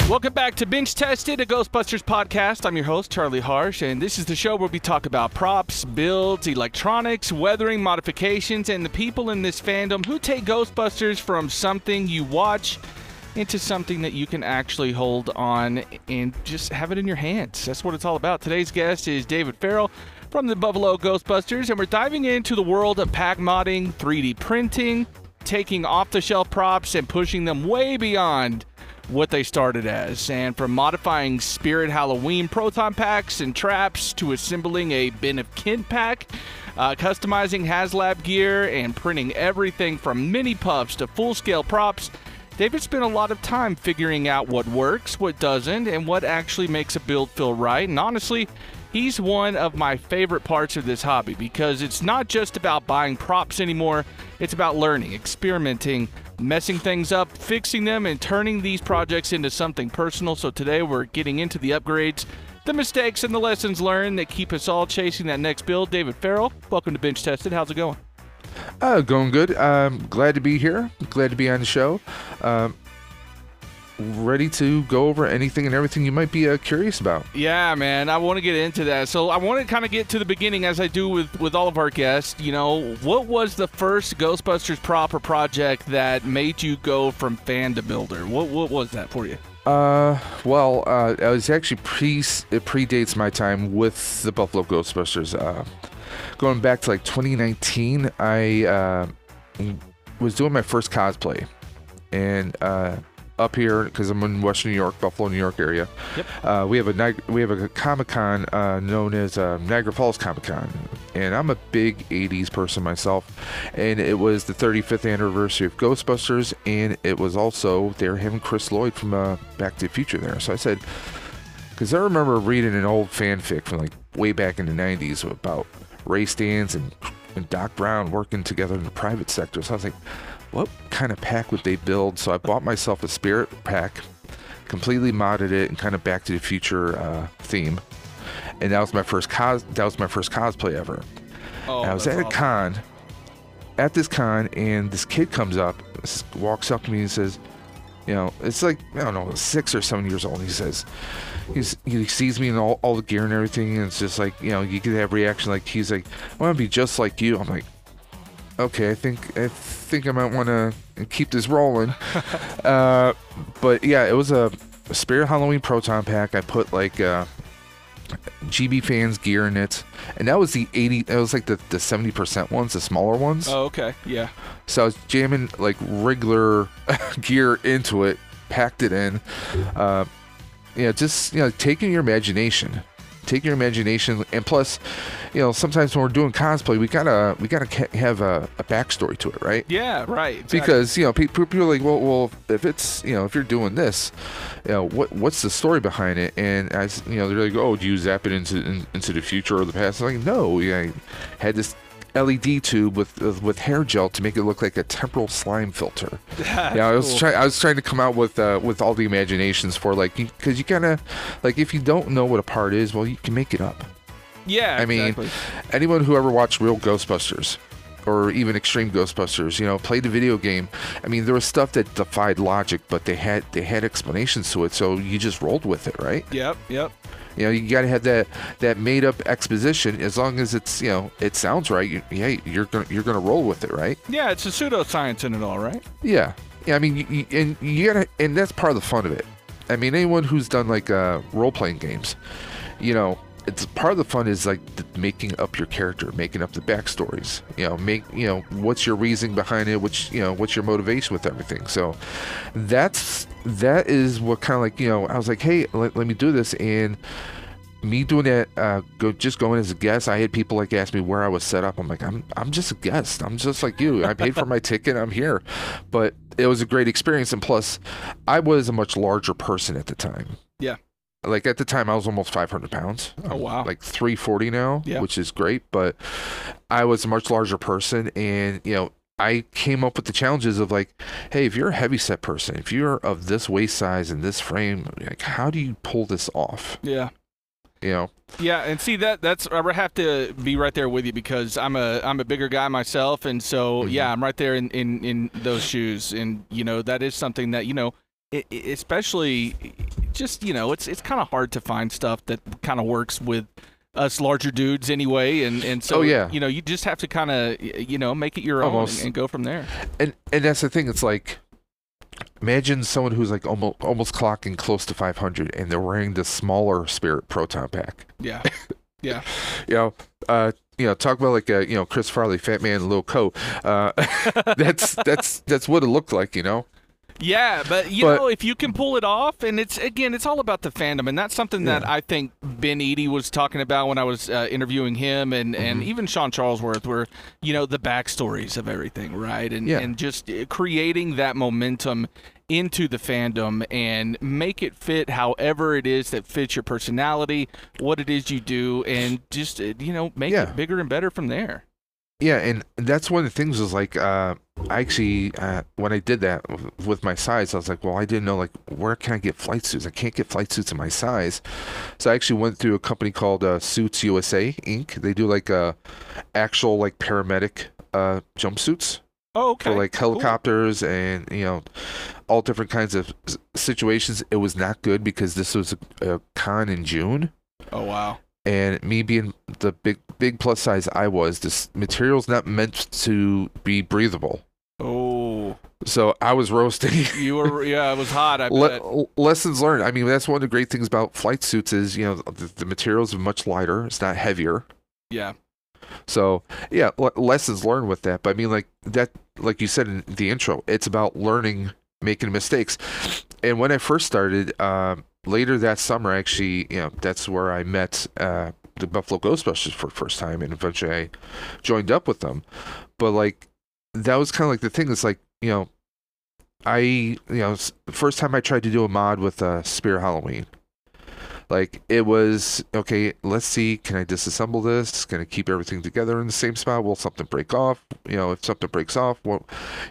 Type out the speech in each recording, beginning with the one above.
Welcome back to Binge Tested, a Ghostbusters podcast. I'm your host, Charlie Harsh, and this is the show where we talk about props, builds, electronics, weathering, modifications, and the people in this fandom who take Ghostbusters from something you watch into something that you can actually hold on and just have it in your hands. That's what it's all about. Today's guest is David Farrell from the Buffalo Ghostbusters, and we're diving into the world of pack modding, 3D printing, taking off-the-shelf props and pushing them way beyond what they started as. And from modifying Spirit Halloween proton packs and traps to assembling a bin of Kent pack, customizing HasLab gear, and printing everything from mini puffs to full-scale props, David spent a lot of time figuring out what works, what doesn't, and what actually makes a build feel right. And honestly, he's one of my favorite parts of this hobby because it's not just about buying props anymore. It's about learning, experimenting, messing things up, fixing them, and turning these projects into something personal. So today we're getting into the upgrades, the mistakes, and the lessons learned that keep us all chasing that next build. David Farrell, welcome to Binge Tested. How's it going? Going good. Glad to be here. Glad to be on the show. Ready to go over anything and everything you might be curious about. Yeah, man, I want to get into that. So I want to kind of get to the beginning, as I do with all of our guests. You know, what was the first Ghostbusters prop or project that made you go from fan to builder? What was that for you? Well, it was actually it predates my time with the Buffalo Ghostbusters. Going back to like 2019, I was doing my first cosplay, and up here, because I'm in Western New York, Buffalo, New York area. Yep. We have a Comic-Con known as Niagara Falls Comic-Con, and I'm a big 80s person myself, and it was the 35th anniversary of Ghostbusters, and it was also they were having Chris Lloyd from Back to the Future there. So I said, because I remember reading an old fanfic from like way back in the 90s about Ray Stantz and Doc Brown working together in the private sector. So I was like, what kind of pack would they build? So I bought myself a Spirit pack, completely modded it, and kind of Back to the Future theme. And that was my first cosplay ever. Oh, and I was at awesome. a con, at this con, and this kid comes up, walks up to me and says, you know, it's like, I don't know, 6 or 7 years old. He says, he sees me in all the gear and everything, and it's just like, you know, you get that reaction, like he's like, I want to be just like you. I'm like, okay, I think I might want to keep this rolling. But yeah, it was a Spirit Halloween proton pack. I put like GB fans gear in it, and that was the 80. It was like the 70% ones, the smaller ones. Oh, okay, yeah. So I was jamming like regular gear into it, packed it in. Yeah, just, you know, taking your imagination, and plus, you know, sometimes when we're doing cosplay, we gotta have a backstory to it, right? Yeah, right. Exactly. Because, you know, people are like, well, if it's, you know, if you're doing this, you know, what's the story behind it? And as you know, they're like, oh, do you zap it into the future or the past? I'm like, no, yeah, I had this LED tube with hair gel to make it look like a temporal slime filter. Yeah, I was trying to come out with all the imaginations for, like, because you kind of, like, if you don't know what a part is, well, you can make it up. Yeah, I mean, exactly. Anyone who ever watched Real Ghostbusters or even Extreme Ghostbusters, you know, played the video game. I mean, there was stuff that defied logic, but they had explanations to it, so you just rolled with it, right? Yep. You know, you gotta have that made up exposition. As long as it's, you know, it sounds right. You're gonna roll with it, right? Yeah, it's a pseudoscience in it all, right? Yeah. I mean, you gotta, and that's part of the fun of it. I mean, anyone who's done like role playing games, you know, it's part of the fun is like making up your character, making up the backstories. You know, what's your reasoning behind it? What's your motivation with everything? So that is what kind of like, you know, I was like, hey, let me do this. And me doing that, going as a guest, I had people like ask me where I was set up. I'm like, I'm just a guest. I'm just like you. I paid for my ticket. I'm here. But it was a great experience. And plus, I was a much larger person at the time. Yeah. Like at the time, I was almost 500 pounds. Oh, wow. Like 340 now, yeah. Which is great. But I was a much larger person. And, you know, I came up with the challenges of like, hey, if you're a heavyset person, if you're of this waist size and this frame, like, how do you pull this off? Yeah. You know? Yeah, and see that's I have to be right there with you because I'm a bigger guy myself, and so yeah, I'm right there in those shoes, and you know that is something that, you know, especially just, it's kind of hard to find stuff that kind of works with us larger dudes anyway, and so you just have to kind of make it your own and go from there. And that's the thing. It's like, imagine someone who's like almost clocking close to 500, and they're wearing the smaller Spirit Proton Pack. Yeah, yeah. Talk about like Chris Farley, Fat Man, Lil Co. That's what it looked like, Yeah, but if you can pull it off, and it's all about the fandom, and that's something that I think Ben Eady was talking about when I was interviewing him, and even Sean Charlesworth, where the backstories of everything, right, and just creating that momentum into the fandom and make it fit however it is that fits your personality, what it is you do, and just make it bigger and better from there. Yeah, and that's one of the things is like, I actually, when I did that with my size, I was like, well, I didn't know, like, where can I get flight suits? I can't get flight suits in my size. So I actually went through a company called Suits USA, Inc. They do, like, actual, like, paramedic jumpsuits. Oh, okay. For, like, helicopters and, all different kinds of situations. It was not good because this was a con in June. Oh, wow. And me being the big plus size I was, this material's not meant to be breathable. Oh. So I was roasting. You were, it was hot, I bet. Lessons learned. I mean, that's one of the great things about flight suits is, the materials are much lighter. It's not heavier. Yeah. So, lessons learned with that. But I mean, like you said in the intro, it's about learning, making mistakes. And when I first started, later that summer, actually, that's where I met the Buffalo Ghostbusters for the first time, and eventually I joined up with them. But like, that was kind of like the thing. It's like, the first time I tried to do a mod with Spirit Halloween, like, it was, okay, let's see, can I disassemble this? Can I keep everything together in the same spot? Will something break off? If something breaks off, well,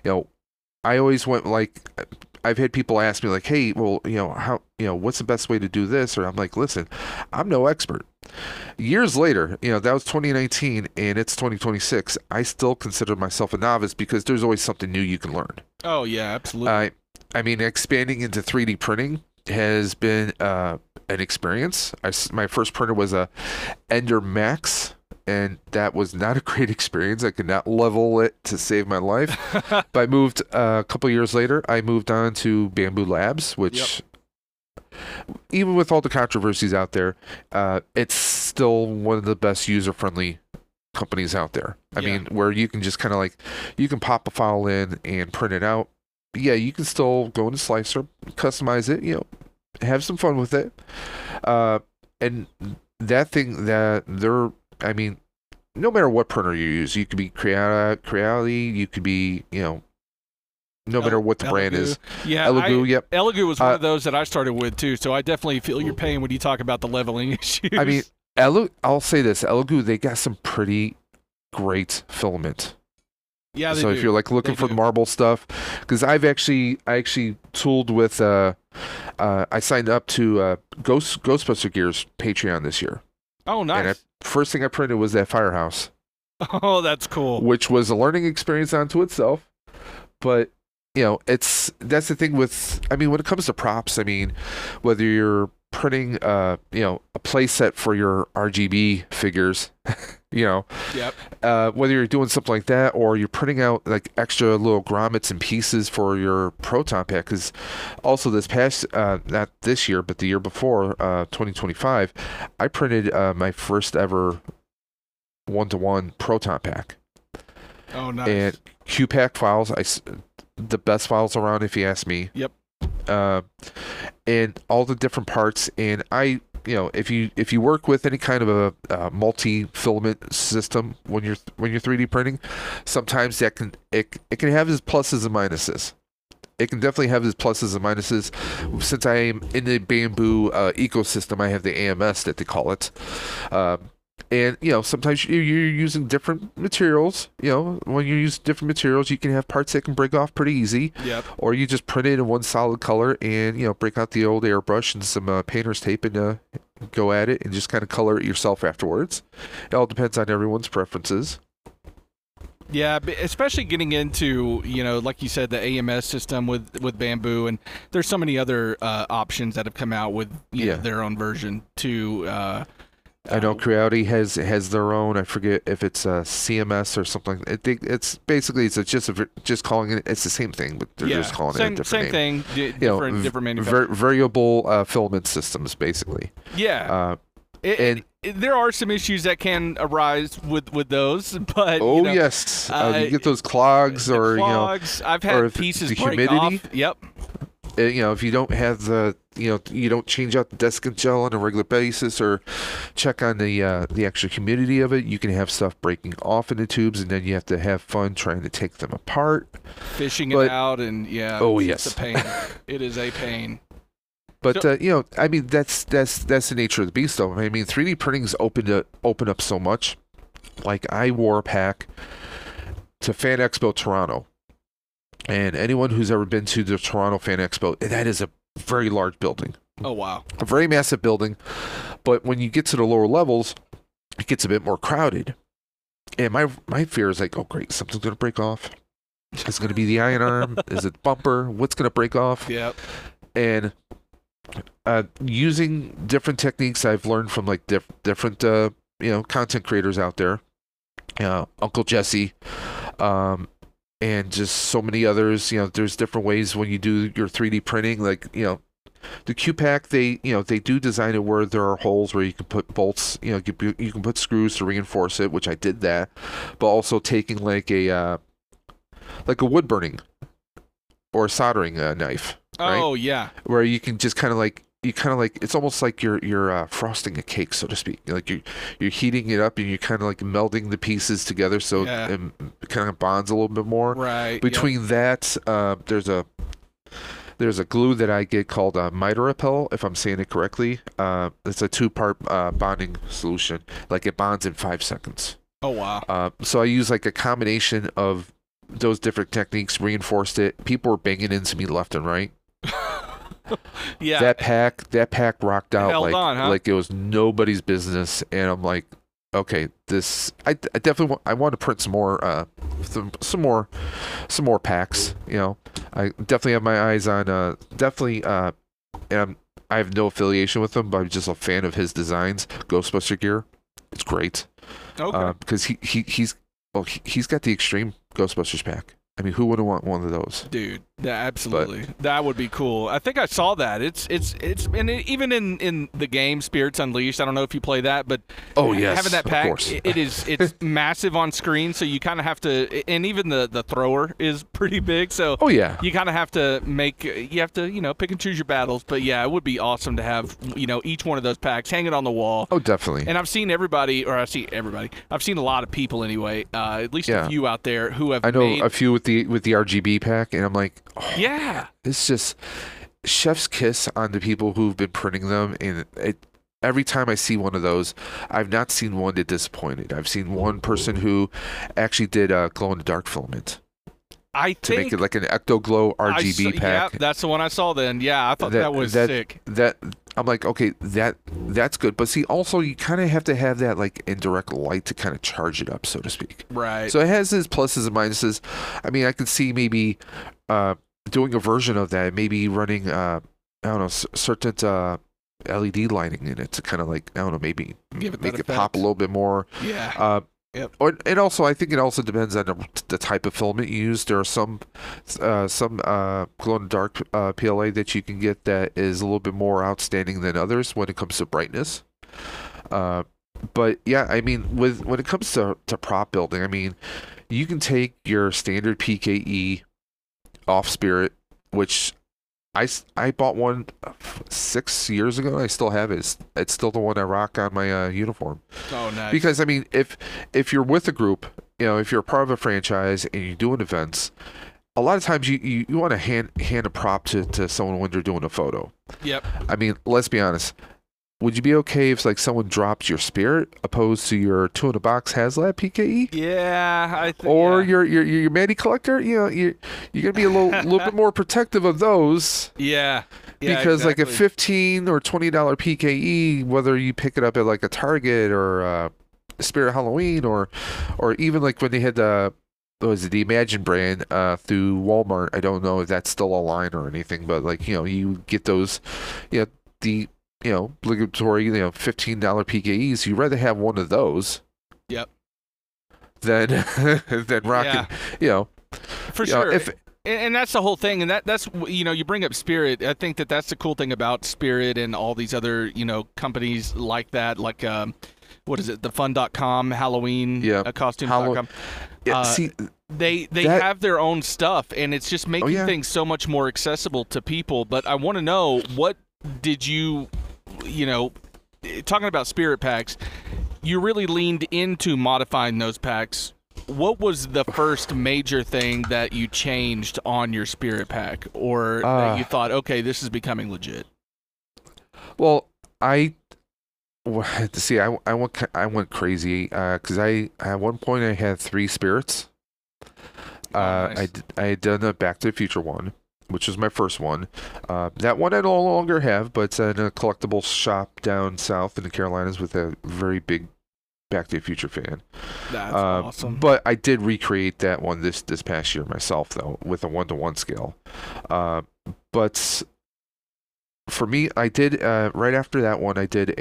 I always went like, I've had people ask me like, hey, well, how, what's the best way to do this? Or I'm like, listen, I'm no expert. Years later, that was 2019 and it's 2026. I still consider myself a novice because there's always something new you can learn. Oh, yeah, absolutely. I mean, expanding into 3D printing has been an experience. My first printer was a Ender Max, and that was not a great experience. I could not level it to save my life. But I moved a couple years later. I moved on to Bamboo Labs, which, even with all the controversies out there, it's still one of the best user-friendly companies out there. I mean, where you can just kind of like, you can pop a file in and print it out. Yeah, you can still go into Slicer, customize it, have some fun with it. And that thing that they're, I mean, no matter what printer you use, you could be Creality, you could be, no matter what the brand is. Yeah, Elegoo, yep. Elegoo was one of those that I started with too, so I definitely feel your pain when you talk about the leveling issues. I mean, I'll say this, Elegoo, they got some pretty great filament. Yeah, they so do. If you're like looking for marble stuff, because I actually tooled with, I signed up to Ghostbuster Gear's Patreon this year. Oh, nice. And first thing I printed was that Firehouse. Oh, that's cool. Which was a learning experience unto itself. But, that's the thing with, I mean, when it comes to props, I mean, whether you're printing, a play set for your RGB figures, Yep. Whether you're doing something like that or you're printing out like extra little grommets and pieces for your Proton Pack, because also this past, not this year, but the year before, 2025, I printed my first ever one-to-one Proton Pack. Oh, nice. And Q-Pack files, the best files around if you ask me. Yep. And all the different parts, and if you work with any kind of a multi-filament system when you're 3D printing, sometimes it can have its pluses and minuses. It can definitely have its pluses and minuses. Since I am in the Bamboo ecosystem, I have the AMS that they call it. And, sometimes you're using different materials. When you use different materials, you can have parts that can break off pretty easy. Yep. Or you just print it in one solid color and, break out the old airbrush and some painter's tape and go at it and just kind of color it yourself afterwards. It all depends on everyone's preferences. Yeah, especially getting into, like you said, the AMS system with Bamboo, and there's so many other options that have come out with their own version too. I know Creality has their own. I forget if it's CMS or something. It's basically just calling it. It's the same thing, but they're just calling it a different name. Same thing, different manufacturer. Variable filament systems, basically. Yeah. There are some issues that can arise with those, but yes, you get those clogs I've had pieces the break humidity. off. Yep. If you don't have you don't change out the desiccant gel on a regular basis or check on the extra humidity of it, you can have stuff breaking off in the tubes, and then you have to have fun trying to take them apart, fishing it out, and it's a pain. It is a pain. But I mean, that's the nature of the beast, though. I mean, 3D printing's opened up so much. Like, I wore a pack to Fan Expo Toronto, and anyone who's ever been to the Toronto Fan Expo, that is a very large building. Oh wow, a very massive building. But when you get to the lower levels, it gets a bit more crowded. And my fear is like, oh great, something's gonna break off. Is it gonna be the iron arm? Is it bumper? What's gonna break off? Yep. And using different techniques I've learned from like different content creators out there, Uncle Jesse, and just so many others. There's different ways when you do your 3D printing. Like the Q-Pack, they do design it where there are holes where you can put bolts. You can put screws to reinforce it, which I did that. But also taking like a wood burning or a soldering knife. Right? Oh yeah, where you can just kind of like it's almost like you're frosting a cake, so to speak. Like you're heating it up and you're kind of like melding the pieces together, so it kind of bonds a little bit more. Right. Between that, there's a glue that I get called Mitrapel, if I'm saying it correctly. It's a 2-part bonding solution. Like it bonds in 5 seconds. Oh wow. So I use like a combination of those different techniques, reinforced it. People were banging into me left and right. Yeah, that pack rocked out like it was nobody's business, and I'm like, okay, I definitely want to print some more packs. I definitely have my eyes on and I have no affiliation with him, but I'm just a fan of his designs. Ghostbuster gear, it's great. Okay. Because he's got the Extreme Ghostbusters pack. I mean, who wouldn't want one of those? Dude, absolutely. That would be cool. I think I saw that. It's and even in the game Spirits Unleashed, I don't know if you play that, but yes, having that pack, it's massive on screen, so you kind of have to, and even the thrower is pretty big, so you kind of have to pick and choose your battles. But yeah, it would be awesome to have each one of those packs hanging on the wall. Oh, definitely. And I've seen a lot of people anyway, at least a few out there who have. I know a few with the RGB pack, and I'm like, yeah, it's just chef's kiss on the people who've been printing them. And every time I see one of those, I've not seen one that disappointed. I've seen one person who actually did a glow in the dark filament. To make it like an Ectoglow RGB pack. Yeah, that's the one I saw then. Yeah, I thought that was sick. I'm like, okay, that's good. But see, also you kind of have to have that like indirect light to kind of charge it up, so to speak. Right. So it has its pluses and minuses. I mean, I could see maybe doing a version of that, maybe running certain LED lighting in it to kind of like, I don't know, maybe make it pop a little bit more. Yeah. Yep. And also, I think it also depends on the type of filament you use. There are some glow-in-the-dark PLA that you can get that is a little bit more outstanding than others when it comes to brightness. But yeah, I mean, when it comes to prop building, I mean, you can take your standard PKE off Spirit, which I bought one 6 years ago. I still have it. It's still the one I rock on my uniform. Oh, nice. Because I mean, if you're with a group, if you're a part of a franchise and you're doing events, a lot of times you want to hand a prop to someone when they're doing a photo. Yep. I mean, let's be honest. Would you be okay if like someone dropped your Spirit opposed to your 2-in-a-box HasLab PKE? Yeah, I think. Or your Manny collector, you're gonna be a little bit more protective of those. Yeah. Because exactly. like a $15 or $20 PKE, whether you pick it up at like a Target or Spirit Halloween or even like when they had the was it the Imagine brand through Walmart. I don't know if that's still a line or anything, but like, you get those, the obligatory, $15 PKEs. You'd rather have one of those. Yep. Than than rocking, For sure. And that's the whole thing. And that's you bring up Spirit. I think that's the cool thing about Spirit and all these other, companies like that, like what is it, the fun.com, Halloween, costumes.com. They have their own stuff, and it's just making things so much more accessible to people. But I want to know, what did you talking about Spirit packs, you really leaned into modifying those packs. What was the first major thing that you changed on your Spirit pack, or that you thought, okay, this is becoming legit? Well, I went crazy because at one point I had 3 Spirits. Nice. I had done a Back to the Future one, which was my first one. That one I no longer have, but it's in a collectible shop down south in the Carolinas with a very big Back to the Future fan. That's awesome. But I did recreate that one this past year myself, though, with a 1-to-1 scale. But for me, I did right after that one, I did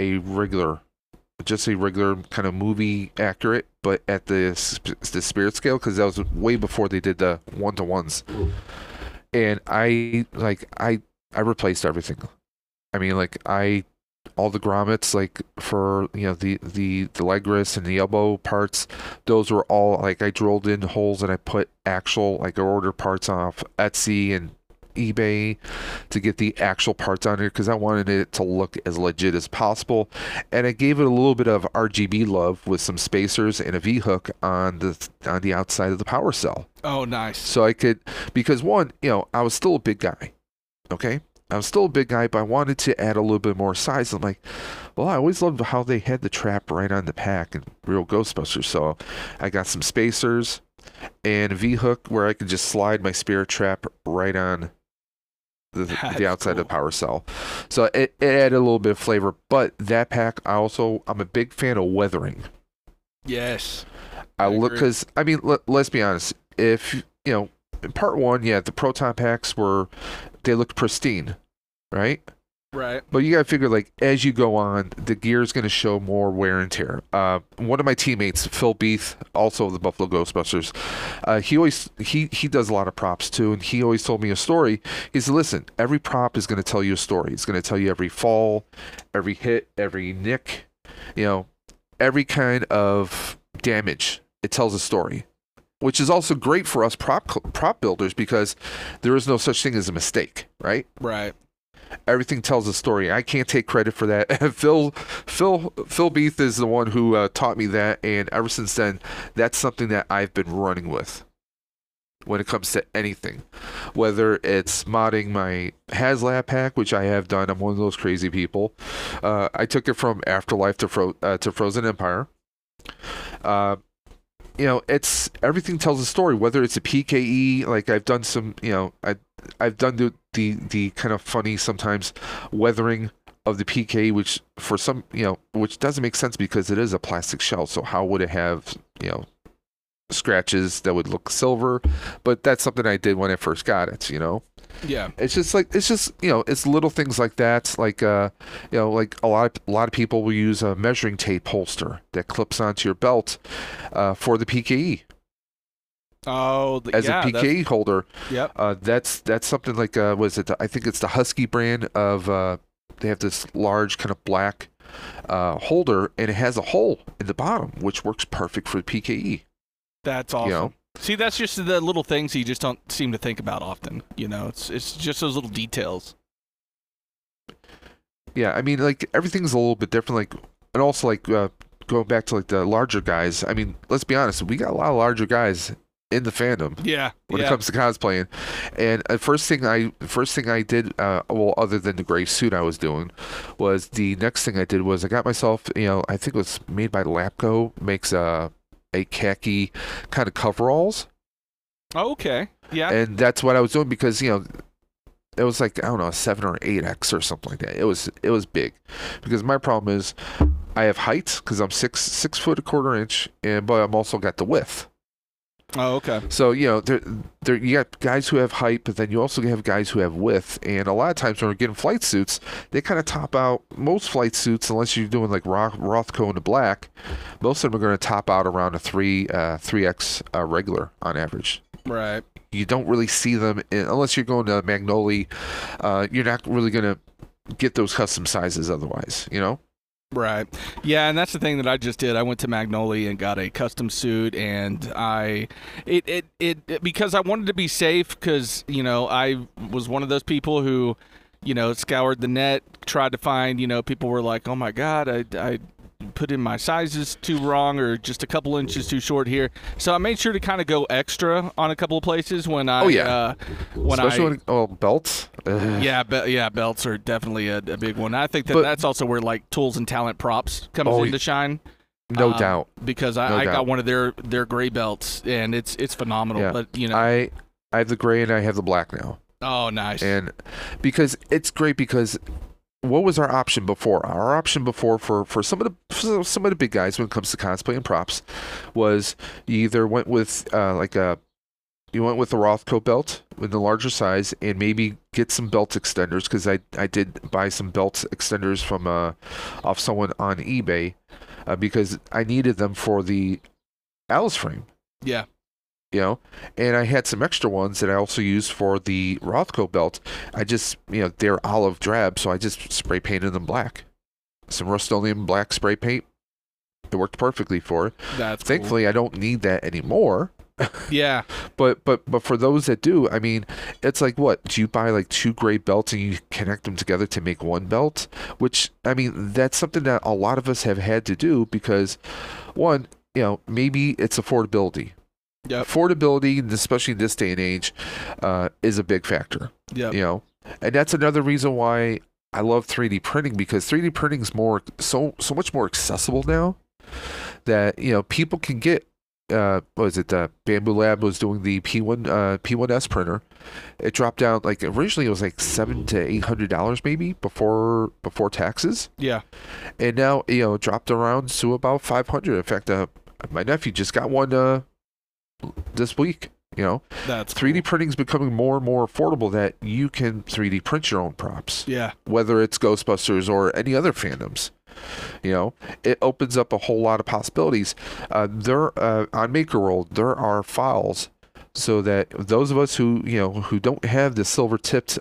just a regular kind of movie accurate, but at the Spirit scale, because that was way before they did the 1-to-1s. And I replaced everything. I mean, all the grommets, like for the leg wrists and the elbow parts, those were all I drilled in holes, and I put actual I order parts off Etsy and eBay to get the actual parts on here because I wanted it to look as legit as possible. And I gave it a little bit of RGB love with some spacers and a V-hook on the outside of the power cell. Oh, nice. So I could, because one, I was still a big guy. Okay? I was still a big guy, but I wanted to add a little bit more size. I'm like, well, I always loved how they had the trap right on the pack in Real Ghostbusters. So I got some spacers and a V-hook where I could just slide my Spirit trap right on the outside of the power cell. So it added a little bit of flavor. But that pack, I'm a big fan of weathering. Yes. Because, I mean, let's be honest. If, in part 1, the Proton packs they looked pristine, right? Right. But you gotta figure, as you go on, the gear is gonna show more wear and tear. One of my teammates, Phil Beath, also of the Buffalo Ghostbusters, he does a lot of props too, and he always told me a story. He said, listen, every prop is gonna tell you a story. It's gonna tell you every fall, every hit, every nick, every kind of damage. It tells a story, which is also great for us prop builders because there is no such thing as a mistake, right? Right. Everything tells a story. I can't take credit for that. Phil Beath is the one who taught me that, and ever since then, that's something that I've been running with when it comes to anything. Whether it's modding my HasLab pack, which I have done. I'm one of those crazy people. I took it from Afterlife to Frozen Empire. It's everything tells a story. Whether it's a PKE, I've done some, I've done the kind of funny sometimes weathering of the PKE, which for some, which doesn't make sense because it is a plastic shell. So how would it have, scratches that would look silver? But that's something I did when I first got it, Yeah. It's just it's little things like that. A lot of people will use a measuring tape holster that clips onto your belt for the PKE. Oh, as a PKE holder. Yep. That's something was it? I think it's the Husky brand of. They have this large kind of black holder, and it has a hole in the bottom, which works perfect for the PKE. That's awesome. See, that's just the little things you just don't seem to think about often. It's just those little details. Yeah, I mean, everything's a little bit different. And also going back to the larger guys. I mean, let's be honest, we got a lot of larger guys in the fandom. Yeah. When it comes to cosplaying, and the first thing I did, other than the gray suit I was doing, was the next thing I did was I got myself, I think it was made by Lapco, makes a khaki kind of coveralls. Oh, okay. Yeah. And that's what I was doing because it was I don't know, a 7 or 8X or something like that. It was big because my problem is I have height because I'm 6 foot a quarter inch, but I'm also got the width. Oh, okay. So, you know, you got guys who have height, but then you also have guys who have width. And a lot of times when we're getting flight suits, they kind of top out most flight suits, unless you're doing like Rothko in the black. Most of them are going to top out around a 3X regular on average. Right. You don't really see them unless you're going to Magnoli. You're not really going to get those custom sizes otherwise, you know? Right. Yeah, and that's the thing that I just did. I went to Magnoli and got a custom suit, and because I wanted to be safe, because, you know, I was one of those people who, you know, scoured the net, tried to find, you know, people were like, oh my God, I put in my sizes too wrong or just a couple inches too short here. So I made sure to kind of go extra on a couple of places when I especially when belts. Yeah, belts are definitely a big one. I think that's also where like tools and talent props comes into shine. No doubt. Because I got one of their gray belts and it's phenomenal. Yeah. But you know, I have the gray and I have the black now. Oh, nice. And because it's great, because what was our option before? Our option before for some of the big guys when it comes to cosplay and props was you either went with you went with the Rothko belt in the larger size and maybe get some belt extenders, because I did buy some belt extenders from off someone on eBay because I needed them for the Alice frame. Yeah. You know, and I had some extra ones that I also used for the Rothko belt. I just, you know, they're olive drab, so I just spray painted them black. Some Rust-Oleum black spray paint. It worked perfectly for it. That's Thankfully, cool. I don't need that anymore. Yeah. But for those that do, I mean, it's like, what? Do you buy like 2 gray belts and you connect them together to make one belt? Which, I mean, that's something that a lot of us have had to do because, one, you know, maybe it's affordability. Yep. Affordability, especially in this day and age, is a big factor. Yeah. You know, and that's another reason why I love 3D printing, because 3D printing is so much more accessible now that, you know, people can get. What was it? Bamboo Lab was doing the P1S printer. It dropped down, like originally it was like $700 to $800 maybe before taxes. Yeah. And now, you know, it dropped around to about $500. In fact, my nephew just got one this week. You know, that's 3D cool. printing is becoming more and more affordable, that you can 3D print your own props. Yeah. Whether it's Ghostbusters or any other fandoms. You know, it opens up a whole lot of possibilities. On MakerWorld, there are files so that those of us who don't have the silver tipped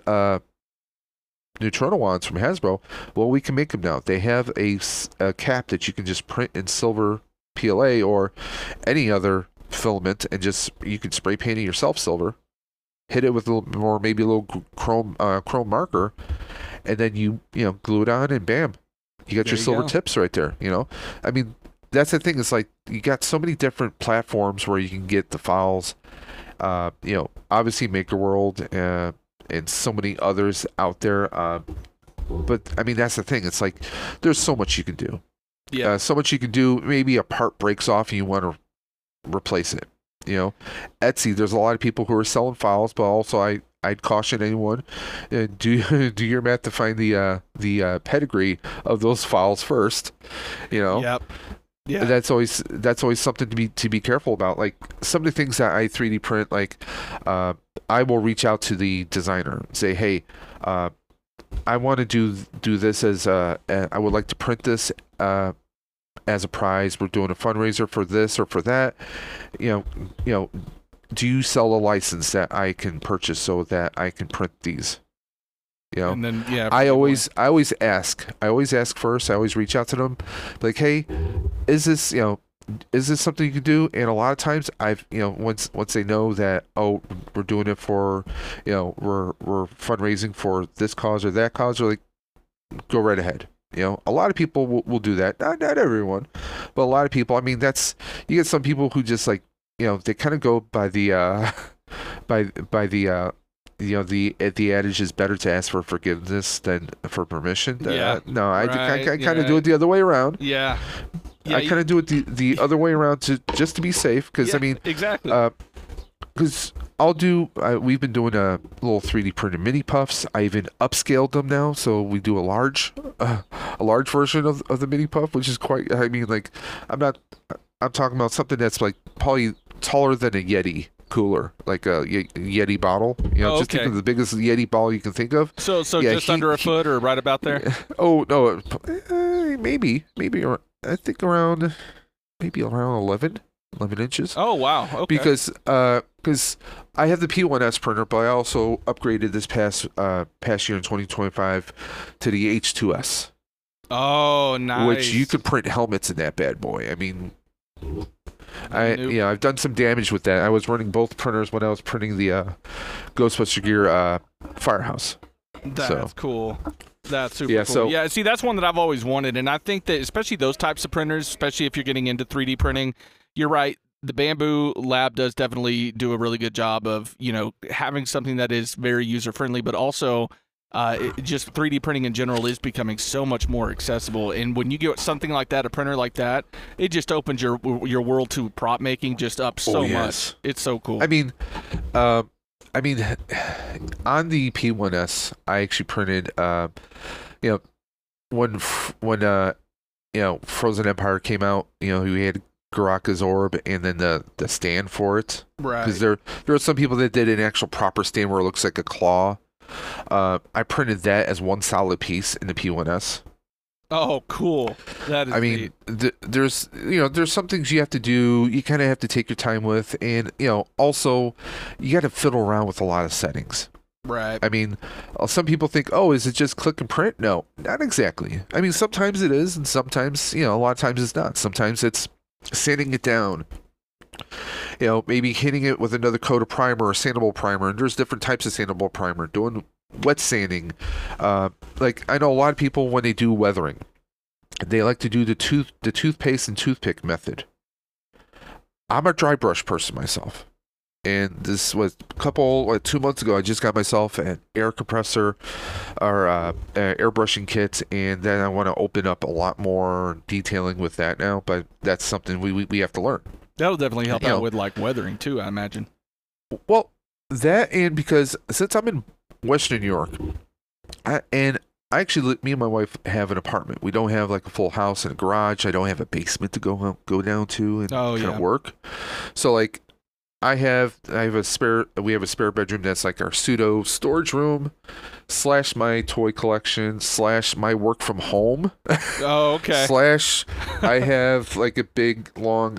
Neutrona wands from Hasbro, well, we can make them now. They have a cap that you can just print in silver PLA or any other filament, and just you can spray paint it yourself silver, hit it with a little more, maybe a little chrome marker, and then you glue it on, and bam, you got your silver tips right there. You know, I mean, that's the thing. It's like you got so many different platforms where you can get the files. You know, obviously MakerWorld and so many others out there. But I mean, that's the thing. It's like there's so much you can do. Yeah. So much you can do. Maybe a part breaks off and you want to replace it. You know, Etsy, there's a lot of people who are selling files, but also I'd caution anyone, do your math to find the pedigree of those files first. You know. Yep. Yeah. That's always something to be careful about. Like some of the things that I 3D print, like I will reach out to the designer and say, hey, I want to do this as I would like to print this as a prize. We're doing a fundraiser for this or for that. You know, do you sell a license that I can purchase so that I can print these? You know, and then I always ask first. I always reach out to them, like, hey, is this something you can do? And a lot of times once they know that, oh, we're doing it for, we're fundraising for this cause or that cause, or like, go right ahead. You know, a lot of people will do that. Not everyone, but a lot of people. I mean, you get some people who just like, they kind of go by the the adage is better to ask for forgiveness than for permission. Yeah. No, I kind of do it the other way around. Yeah. I kind of do it the other way around just to be safe, because I mean, exactly. Because we've been doing a little 3D printed mini puffs. I even upscaled them now, so we do a large version of the mini puff, which is quite. I mean, like, I'm talking about something that's like probably taller than a Yeti cooler, like a Yeti bottle. Just think of the biggest Yeti bottle you can think of. So just under a foot or right about there? Oh no, maybe I think around 11 inches. Oh wow, okay. Because I have the P1S printer, but I also upgraded this past year in 2025 to the H2S. Oh, nice. Which you could print helmets in that bad boy. I mean, I've done some damage with that. I was running both printers when I was printing the Ghostbuster Gear Firehouse. That's cool. That's super cool. So, yeah, see, that's one that I've always wanted, and I think that especially those types of printers, especially if you're getting into 3D printing, you're right. The Bamboo Lab does definitely do a really good job of, having something that is very user-friendly, but also just 3D printing in general is becoming so much more accessible. And when you get something like that, a printer like that, it just opens your world to prop making just up so much. It's so cool. I mean, on the P1S, I actually printed, when Frozen Empire came out, we had Garaka's orb and then the stand for it. Right. Because there are some people that did an actual proper stand where it looks like a claw. I printed that as one solid piece in the P1S. Oh, cool. That is neat. There's some things you have to do. You kind of have to take your time with, and also you got to fiddle around with a lot of settings. Right. I mean, some people think, oh, is it just click and print? No, not exactly. I mean, sometimes it is, and sometimes, a lot of times it's not. Sometimes it's sanding it down. Maybe hitting it with another coat of primer or sandable primer. And there's different types of sandable primer. Doing wet sanding. Like I know a lot of people when they do weathering, they like to do the toothpaste and toothpick method. I'm a dry brush person myself. And this was 2 months ago, I just got myself an air compressor or airbrushing kit, and then I want to open up a lot more detailing with that now, but that's something we have to learn. That'll definitely help out with like weathering too, I imagine. Well, that and because since I'm in Western New York, me and my wife have an apartment. We don't have like a full house and a garage. I don't have a basement to go down to and kind of work. So like we have a spare bedroom that's like our pseudo storage room / my toy collection / my work from home. Oh, okay. / I have like a big long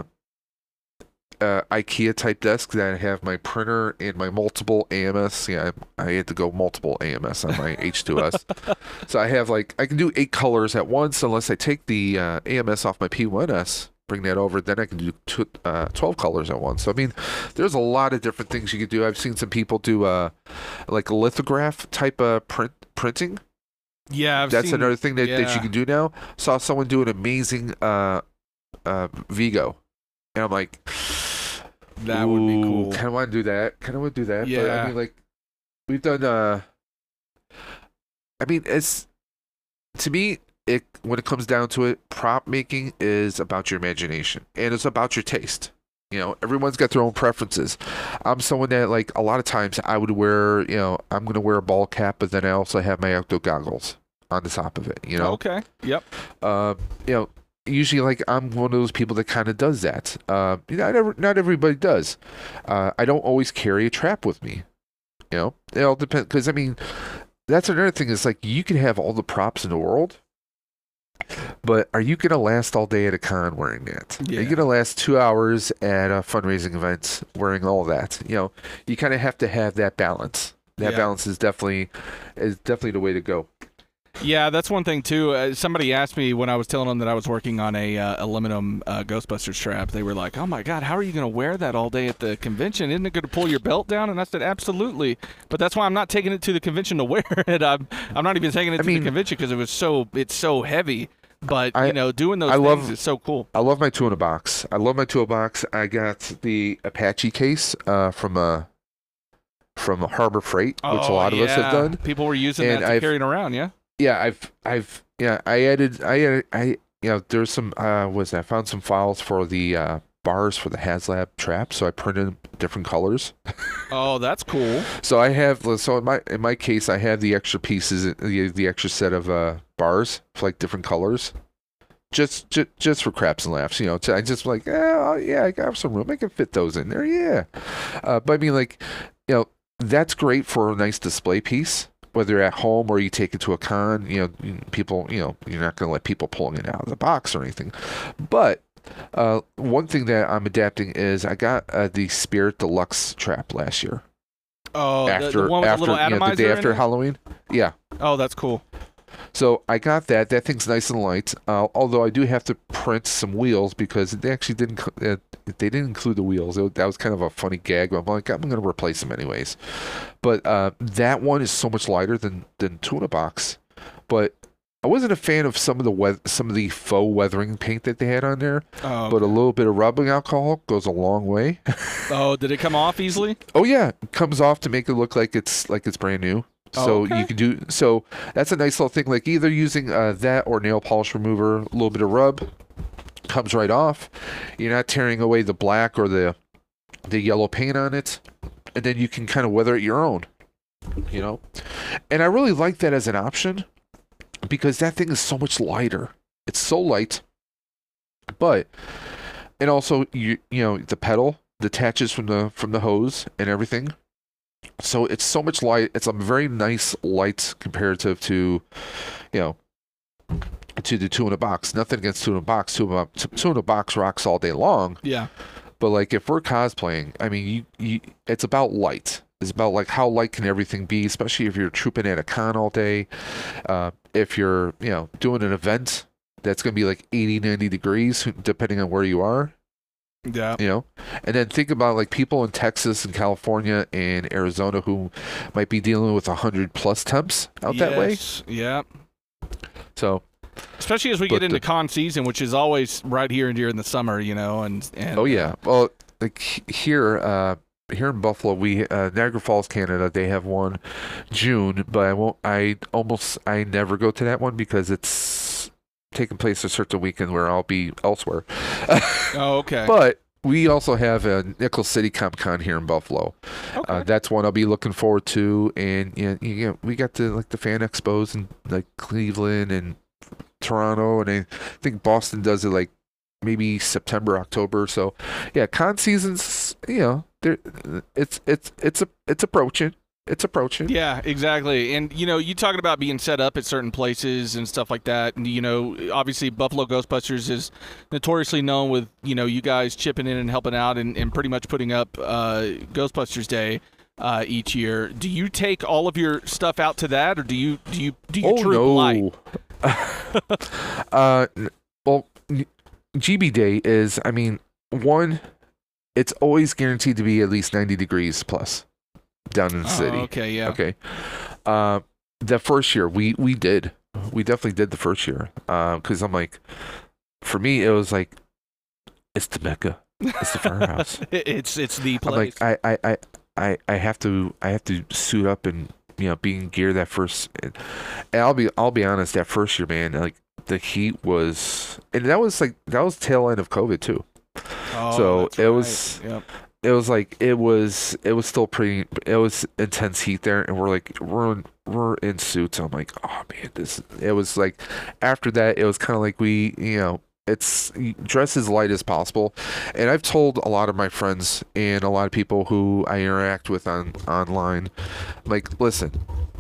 IKEA type desk that I have my printer and my multiple AMS. Yeah, I had to go multiple AMS on my H2S. So I have I can do 8 colors at once unless I take the AMS off my P1S. Bring that over, then I can do 12 colors at once. So I mean, there's a lot of different things you can do. I've seen some people do like a lithograph type of printing. Yeah, that's another thing that you can do now. Saw someone do an amazing Vigo, and I'm like, that would be cool. Kind of want to do that. Yeah. But I mean, like we've done. I mean, it's to me. When it comes down to it, prop making is about your imagination and it's about your taste. Everyone's got their own preferences. I'm someone that like a lot of times I would wear, I'm going to wear a ball cap, but then I also have my outdoor goggles on the top of it, Okay. Yep. Usually like I'm one of those people that kind of does that. Not everybody does. I don't always carry a trap with me. It all depends. Because I mean, that's another thing is like you can have all the props in the world. But are you going to last all day at a con wearing that? Yeah. Are you going to last 2 hours at a fundraising event wearing all that? You kind of have to have that balance. That balance is definitely the way to go. Yeah, that's one thing too. Somebody asked me when I was telling them that I was working on a aluminum Ghostbusters trap. They were like, "Oh my God, how are you going to wear that all day at the convention? Isn't it going to pull your belt down?" And I said, "Absolutely." But that's why I'm not taking it to the convention to wear it. I'm not even taking it to the convention because it's so heavy. But doing those things is so cool. I love my 2-in-a-box. I got the Apache case from Harbor Freight, which a lot of us have done. People were using that to carry it around. Yeah. Yeah, there's some I found some files for the bars for the HasLab trap, so I printed different colors. Oh, that's cool. So in my case I have the extra pieces, the extra set of bars for like different colors. just for craps and laughs, I just like, oh, yeah, I got some room. I can fit those in there. Yeah. But I mean, like, that's great for a nice display piece, whether you're at home or you take it to a con. People, you're not going to let people pulling it out of the box or anything. But one thing that I'm adapting is I got the Spirit Deluxe trap last year. Oh, the one with the little atomizer the day after in it? Halloween. Yeah. Oh, that's cool. So I got that. That thing's nice and light. Although I do have to print some wheels because they actually didn't. They didn't include the wheels. That was kind of a funny gag. But I'm like, I'm going to replace them anyways. But that one is so much lighter than Tuna Box. But I wasn't a fan of some of the faux weathering paint that they had on there. Oh, okay. But a little bit of rubbing alcohol goes a long way. Oh, did it come off easily? Oh yeah, it comes off to make it look like it's brand new. So okay. you can do so. That's a nice little thing. Like either using that or nail polish remover, a little bit of rub, comes right off. You're not tearing away the black or the yellow paint on it, and then you can kind of weather it your own. And I really like that as an option because that thing is so much lighter. It's so light, and also the pedal detaches from the hose and everything. So it's so much light. It's a very nice light comparative to, to the Tuna Box. Nothing against Tuna Box. Tuna Box rocks all day long. Yeah. But like if we're cosplaying, I mean, it's about light. It's about like how light can everything be, especially if you're trooping at a con all day. If you're doing an event that's going to be like 80, 90 degrees, depending on where you are. Yeah. And then think about like people in Texas and California and Arizona who might be dealing with 100+ temps out that way. Yeah. So, especially as we get into con season, which is always right here during the summer, and oh yeah. Well, like here in Buffalo, we Niagara Falls, Canada, they have one June, but I never go to that one because it's taking place a certain weekend where I'll be elsewhere. Oh, okay. But we also have a Nickel City Comic Con here in Buffalo. Okay. That's one I'll be looking forward to. And we got the fan expos in like Cleveland and Toronto, and I think Boston does it like maybe September, October. So yeah, con seasons, it's approaching. It's approaching. Yeah, exactly. And, you talking about being set up at certain places and stuff like that. And, obviously Buffalo Ghostbusters is notoriously known with, you guys chipping in and helping out and pretty much putting up Ghostbusters Day each year. Do you take all of your stuff out to that, or do you troop light? Well, GB Day is, I mean, one, it's always guaranteed to be at least 90 degrees plus. Down in the city. Okay, yeah. Okay. The first year we definitely did the first year. Because I'm like, for me it was like, it's the Mecca. It's the firehouse. it's the place. I'm like, I have to suit up and be in gear that first. And I'll be honest, that first year, man, like the heat was, and that was tail end of COVID too. Oh, so that's it right. was. Yep. It was like it was still pretty. It was intense heat there, and we're in suits. I'm like, oh man, this. It was like after that, it was kind of like we, it's dress as light as possible. And I've told a lot of my friends and a lot of people who I interact with online, like, listen,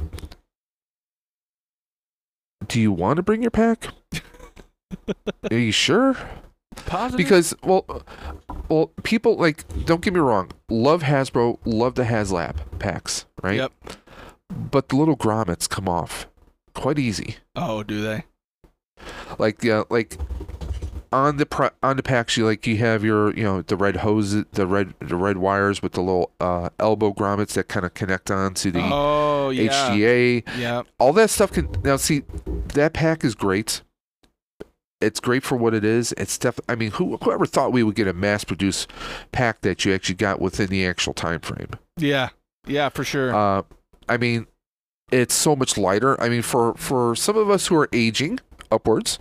do you want to bring your pack? Are you sure? Positive? Because well, people, like, don't get me wrong, love Hasbro, love the HasLab packs, right? Yep. But the little grommets come off quite easy. Oh, do they? Like on the packs, you have your the red hoses, the red wires with the little elbow grommets that kind of connect on to the HDA. Yeah. All that stuff can now see. That pack is great. It's great for what it is. It's I mean, whoever thought we would get a mass-produced pack that you actually got within the actual time frame? Yeah, for sure. I mean, it's so much lighter. I mean, for some of us who are aging upwards,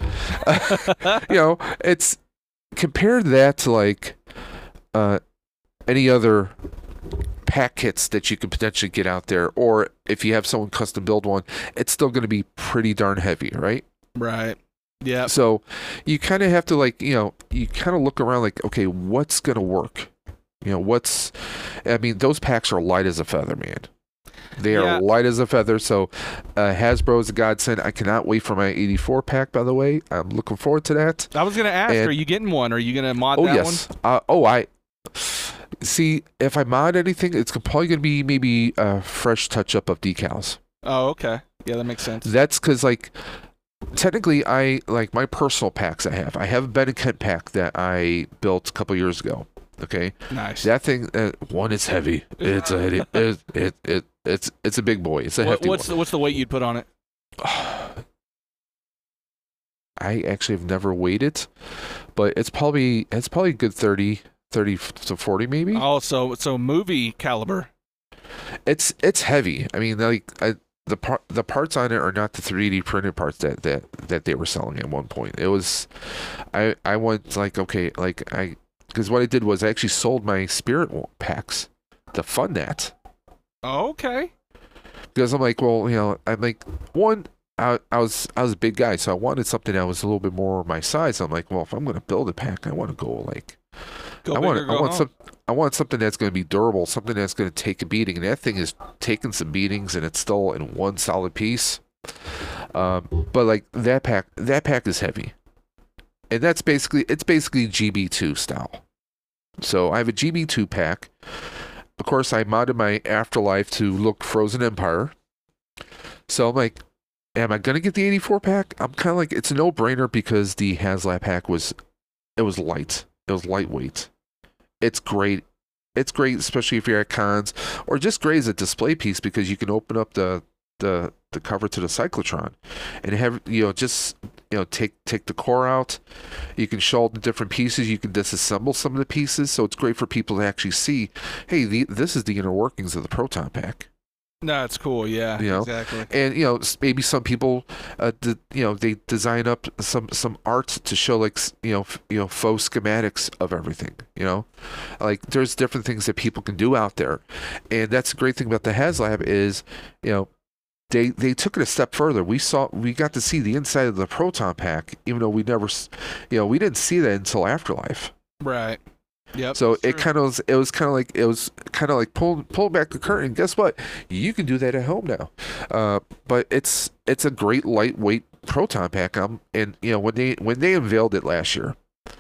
it's compare that to like any other pack kits that you could potentially get out there, or if you have someone custom build one, it's still going to be pretty darn heavy, right? Right. Yeah. So you kind of have to like, you kind of look around like, okay, what's going to work? I mean, those packs are light as a feather, man. They are light as a feather. So Hasbro is a godsend. I cannot wait for my 84 pack, by the way. I'm looking forward to that. I was going to ask, are you getting one? Are you going to mod that one? I see, if I mod anything, it's probably going to be maybe a fresh touch-up of decals. Oh, okay. Yeah, that makes sense. That's because, like, technically, I like my personal packs I have a Ben and Kent pack that I built a couple years ago. Okay. Nice. That thing, one, is heavy. It's a big boy. It's a hefty one. What's the weight you'd put on it? I actually have never weighed it, but it's probably a good 30 to 40 maybe. Oh, so movie caliber. It's heavy. I mean, like the parts on it are not the 3D printed parts that they were selling at one point. It was, I went like, okay, like because what I did was I actually sold my Spirit packs to fund that. Oh, okay. Because I'm like, well, I'm like, one, I was a big guy, so I wanted something that was a little bit more my size. I'm like, well, if I'm going to build a pack, I want to go like, I want something that's going to be durable, something that's going to take a beating. And that thing is taking some beatings, and it's still in one solid piece. But like that pack is heavy. And it's basically GB2 style. So I have a GB2 pack. Of course, I modded my Afterlife to look Frozen Empire. So I'm like, am I going to get the 84 pack? I'm kind of like, it's a no-brainer because the HasLab pack was light. It was lightweight. It's great. It's great, especially if you're at cons, or just great as a display piece because you can open up the cover to the cyclotron and have take the core out. You can show all the different pieces. You can disassemble some of the pieces, so it's great for people to actually see, hey, this is the inner workings of the Proton pack. No, it's cool. Yeah, exactly. And maybe some people they design up some art to show like faux schematics of everything. Like there's different things that people can do out there, and that's the great thing about the HasLab is They took it a step further. We got to see the inside of the Proton pack, even though we never, we didn't see that until Afterlife. Right. Yep. So it was kind of like pull back the curtain. Guess what? You can do that at home now. But it's a great lightweight Proton pack. And when they unveiled it last year,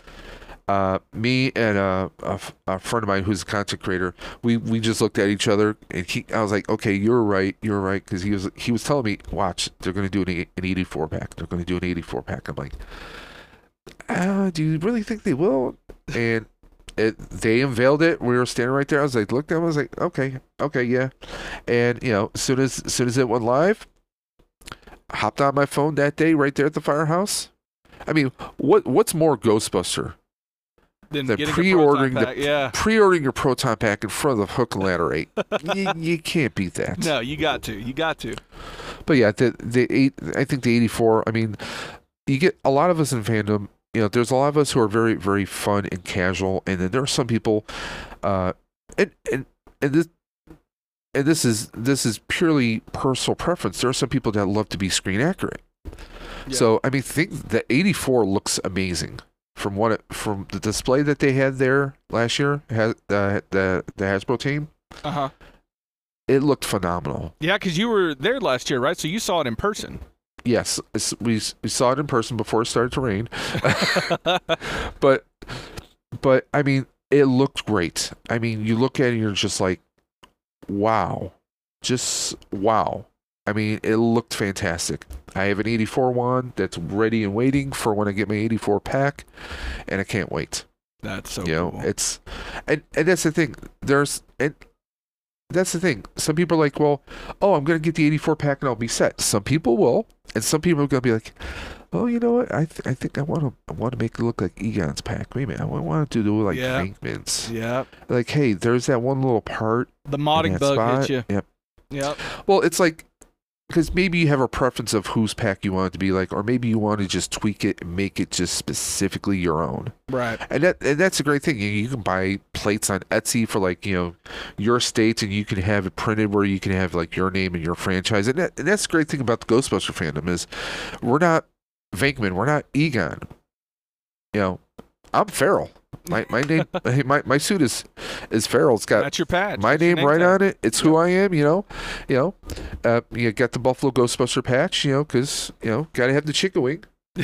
me and a friend of mine who's a content creator, we just looked at each other, and I was like, okay, you're right, because he was telling me, watch, they're going to do an 84 pack. They're going to do an 84 pack. I'm like, do you really think they will? And they unveiled it. We were standing right there. I was like, looked at them. I was like, okay, yeah. And as soon as it went live, hopped on my phone that day right there at the firehouse. I mean, what's more Ghostbuster than pre-ordering your Proton pack in front of the hook and ladder 8? you can't beat that. No, you got to. But yeah, I think the 84. I mean, you get a lot of us in fandom. There's a lot of us who are very, very fun and casual, and then there are some people, and this is purely personal preference. There are some people that love to be screen accurate. Yeah. So I mean, think the 84 looks amazing from the display that they had there last year. The Hasbro team. It looked phenomenal. Yeah, because you were there last year, right? So you saw it in person. Yes, we saw it in person before it started to rain. but I mean, it looked great. I mean, you look at it and you're just like, wow. Just wow. I mean, it looked fantastic. I have an 84 one that's ready and waiting for when I get my 84 pack, and I can't wait. That's so cool. It's and that's the thing. That's the thing. Some people are like, well, I'm going to get the 84 pack and I'll be set. Some people will, and some people are going to be like, oh, you know what? I think I want to make it look like Egon's pack. Wait a minute, I want to do like Venkman's. Yeah. Like, hey, there's that one little part. The modding bug hit you. Yep. Well, it's like, because maybe you have a preference of whose pack you want it to be like, or maybe you want to just tweak it and make it just specifically your own. Right. And that's a great thing. You can buy plates on Etsy for like, your states, and you can have it printed where you can have like your name and your franchise. And that's the great thing about the Ghostbuster fandom is we're not Venkman. We're not Egon. You know, I'm Farrell. My name, my suit is Farrell. It's got that's your patch. my name right on it. It's who I am. You got the Buffalo Ghostbuster patch. Because gotta have the chicken wing.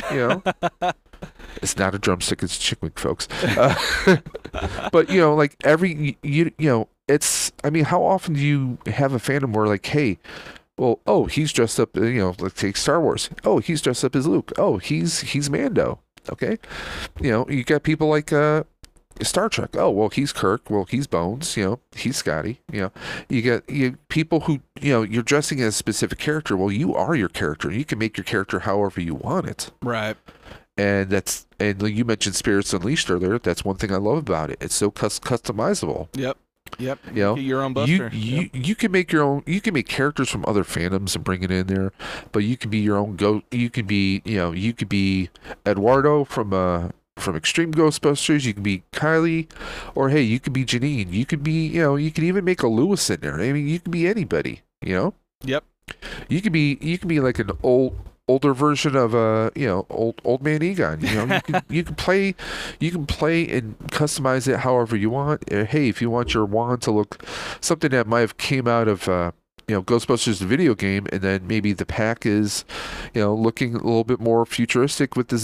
It's not a drumstick. It's a chicken wing, folks. But like every it's. I mean, how often do you have a fandom where like, hey, well, oh, he's dressed up. Let's take Star Wars. Oh, he's dressed up as Luke. Oh, he's Mando. Okay, you got people like Star Trek. Oh, well, he's Kirk. Well, he's Bones. He's Scotty. You get people who you're dressing as a specific character. Well, you are your character. You can make your character however you want it. Right. And you mentioned Spirits Unleashed earlier. That's one thing I love about it. It's so customizable. Yep. You get your own Buster. You can make your own. You can make characters from other fandoms and bring it in there, but you can be your own You can be you could be Eduardo from Extreme Ghostbusters. You can be Kylie, or hey, you could be Janine. You could be you can even make a Lewis in there. I mean, you can be anybody. Yep. You can be like an older version of old man Egon. You can play and customize it however you want. Hey, if you want your wand to look something that might have came out of Ghostbusters the video game, and then maybe the pack is looking a little bit more futuristic with the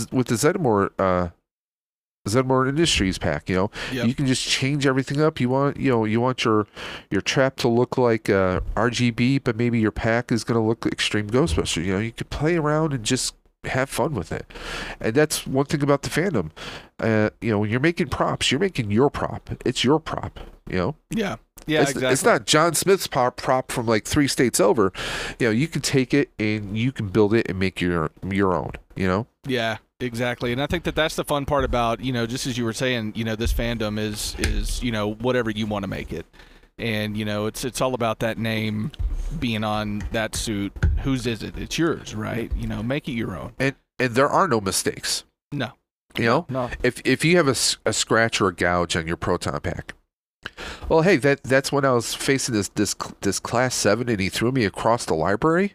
Zedmore Industries pack. You can just change everything up. You want your trap to look like RGB, but maybe your pack is going to look Extreme Ghostbusters. You could play around and just have fun with it. And that's one thing about the fandom. When you're making props, you're making your prop. It's your prop. Yeah, exactly. It's not John Smith's prop from like 3 states over. You can take it and you can build it and make your own. Yeah. Exactly, and I think that's the fun part about just as you were saying, this fandom is whatever you want to make it, and it's all about that name being on that suit. Whose is it? It's yours, right? Make it your own. And there are no mistakes. No. No. If you have a scratch or a gouge on your Proton pack, well, hey, that's when I was facing this class 7 and he threw me across the library.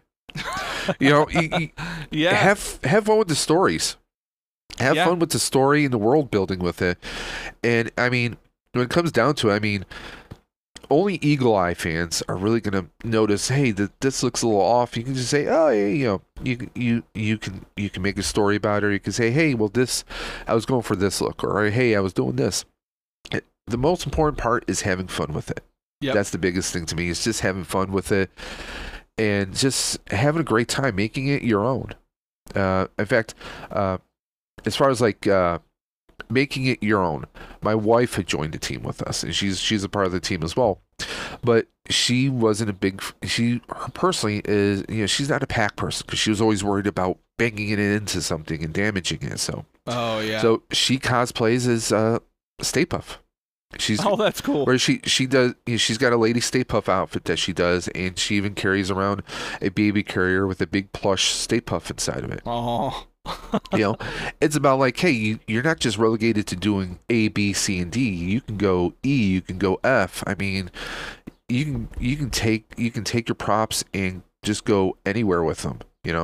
Yeah. Have fun with the stories. Have fun with the story and the world building with it. And I mean, when it comes down to it, I mean, only Eagle Eye fans are really going to notice, hey, this looks a little off. You can just say, oh, yeah, you can make a story about it, or you can say, hey, well, I was going for this look, or hey, I was doing this. The most important part is having fun with it. Yep. That's the biggest thing to me. Is just having fun with it and just having a great time making it your own. In fact, as far as like making it your own, my wife had joined the team with us, and she's a part of the team as well. But she wasn't her personally is she's not a pack person because she was always worried about banging it into something and damaging it. So so she cosplays as Stay Puft. That's cool. Where she does, she's got a Lady Stay Puft outfit that she does, and she even carries around a baby carrier with a big plush Stay Puft inside of it. Oh. It's about like, hey, you're not just relegated to doing A, B, C, and D. You can go E, you can go F. I mean, you can take your props and just go anywhere with them.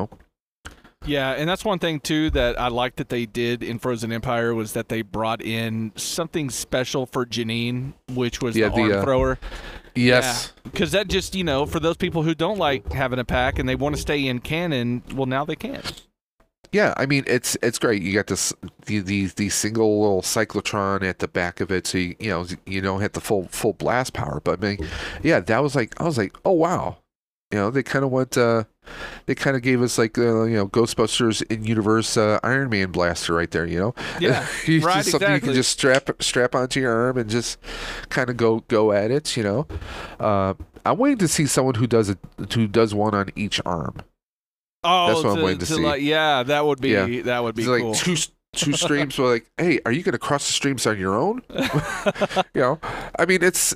Yeah, and that's one thing too that I liked that they did in Frozen Empire was that they brought in something special for Janine, which was the arm thrower. Yes. Because that just for those people who don't like having a pack and they want to stay in canon, well, now they can. Yeah, I mean it's great. You got the single little cyclotron at the back of it, so you don't have the full blast power. But I mean, yeah, I was like, oh wow, they kind of went, they kind of gave us like Ghostbusters in universe Iron Man blaster right there. Yeah, right, something exactly. You can just strap onto your arm and just kind of go at it. I'm waiting to see someone who does one on each arm. Oh, that's what I'm waiting to see. That would be cool. Like two streams were like, hey, are you going to cross the streams on your own? I mean, it's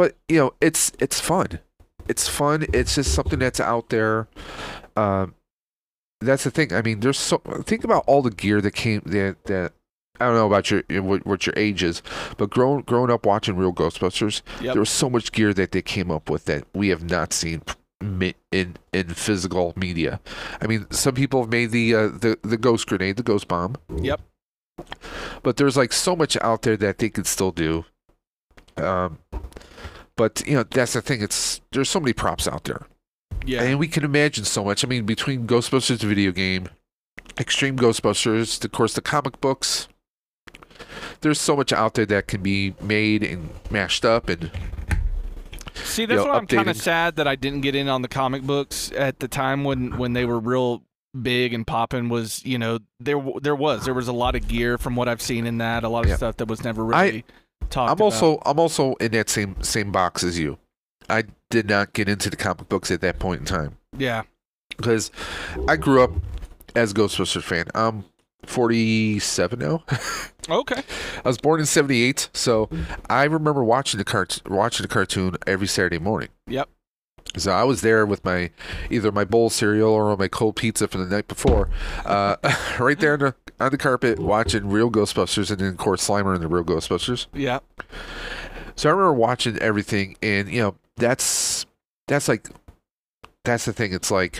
fun. It's fun. It's just something that's out there. That's the thing. I mean, think about all the gear that came that I don't know about what your age is, but growing up watching real Ghostbusters, there was so much gear that they came up with that we have not seen in physical media. I mean, some people have made the ghost grenade, the ghost bomb. Yep. But there's like so much out there that they could still do. But that's the thing. There's so many props out there. Yeah. And we can imagine so much. I mean, between Ghostbusters the video game, Extreme Ghostbusters, of course, the comic books. There's so much out there that can be made and mashed up and. See, that's why I'm kind of sad that I didn't get in on the comic books at the time when they were real big and popping. Was there was a lot of gear from what I've seen in that, a lot of stuff that was never really talked about. I'm also in that same box as you. I did not get into the comic books at that point in time. Yeah, because I grew up as a Ghostbusters fan. I'm 47 now. Okay. I was born in 78, so I remember watching the cartoon every Saturday morning. Yep. So I was there with either my bowl of cereal or my cold pizza from the night before, right there on the carpet watching real Ghostbusters, and then of course Slimer and the real Ghostbusters. Yeah. So I remember watching everything, and that's the thing. It's like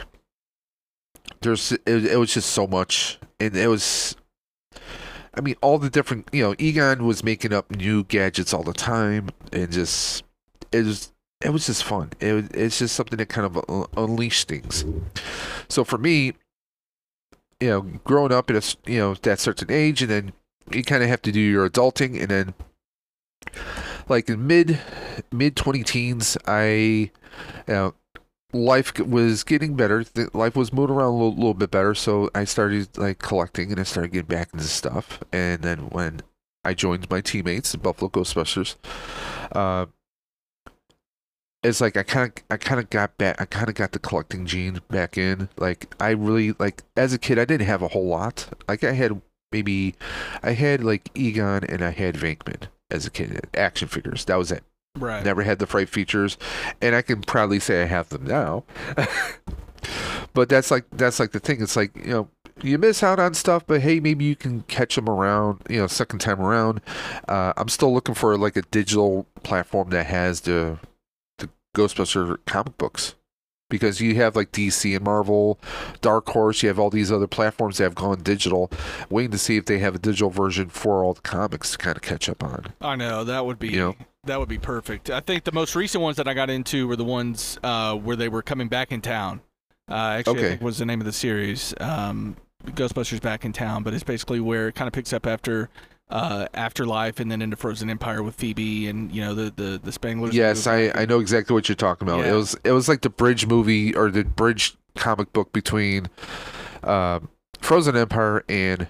it was just so much, and it was. I mean, all the different, Egon was making up new gadgets all the time, and it was just fun. It's just something that kind of unleashed things. So for me, growing up at that certain age, and then you kind of have to do your adulting, and then like in mid 20 teens, life was getting better. Life was moving around a little bit better, so I started like collecting, and I started getting back into stuff. And then when I joined my teammates, the Buffalo Ghostbusters, it's like I kind of got back. I kind of got the collecting gene back in. Like I really as a kid, I didn't have a whole lot. Like I had like Egon and I had Venkman as a kid, action figures. That was it. Right. Never had the Fright features, and I can proudly say I have them now. But that's like the thing. It's like you miss out on stuff, but hey, maybe you can catch them around. Second time around. I'm still looking for like a digital platform that has the Ghostbuster comic books, because you have like DC and Marvel, Dark Horse. You have all these other platforms that have gone digital. Waiting to see if they have a digital version for all the comics to kind of catch up on. I know that would be. That would be perfect. I think the most recent ones that I got into were the ones where they were coming back in town. Actually, I think was the name of the series, Ghostbusters Back in Town. But it's basically where it kind of picks up after Afterlife, and then into Frozen Empire with Phoebe and the Spanglers. Yes, I know exactly what you're talking about. Yeah. It was like the bridge movie or the bridge comic book between Frozen Empire and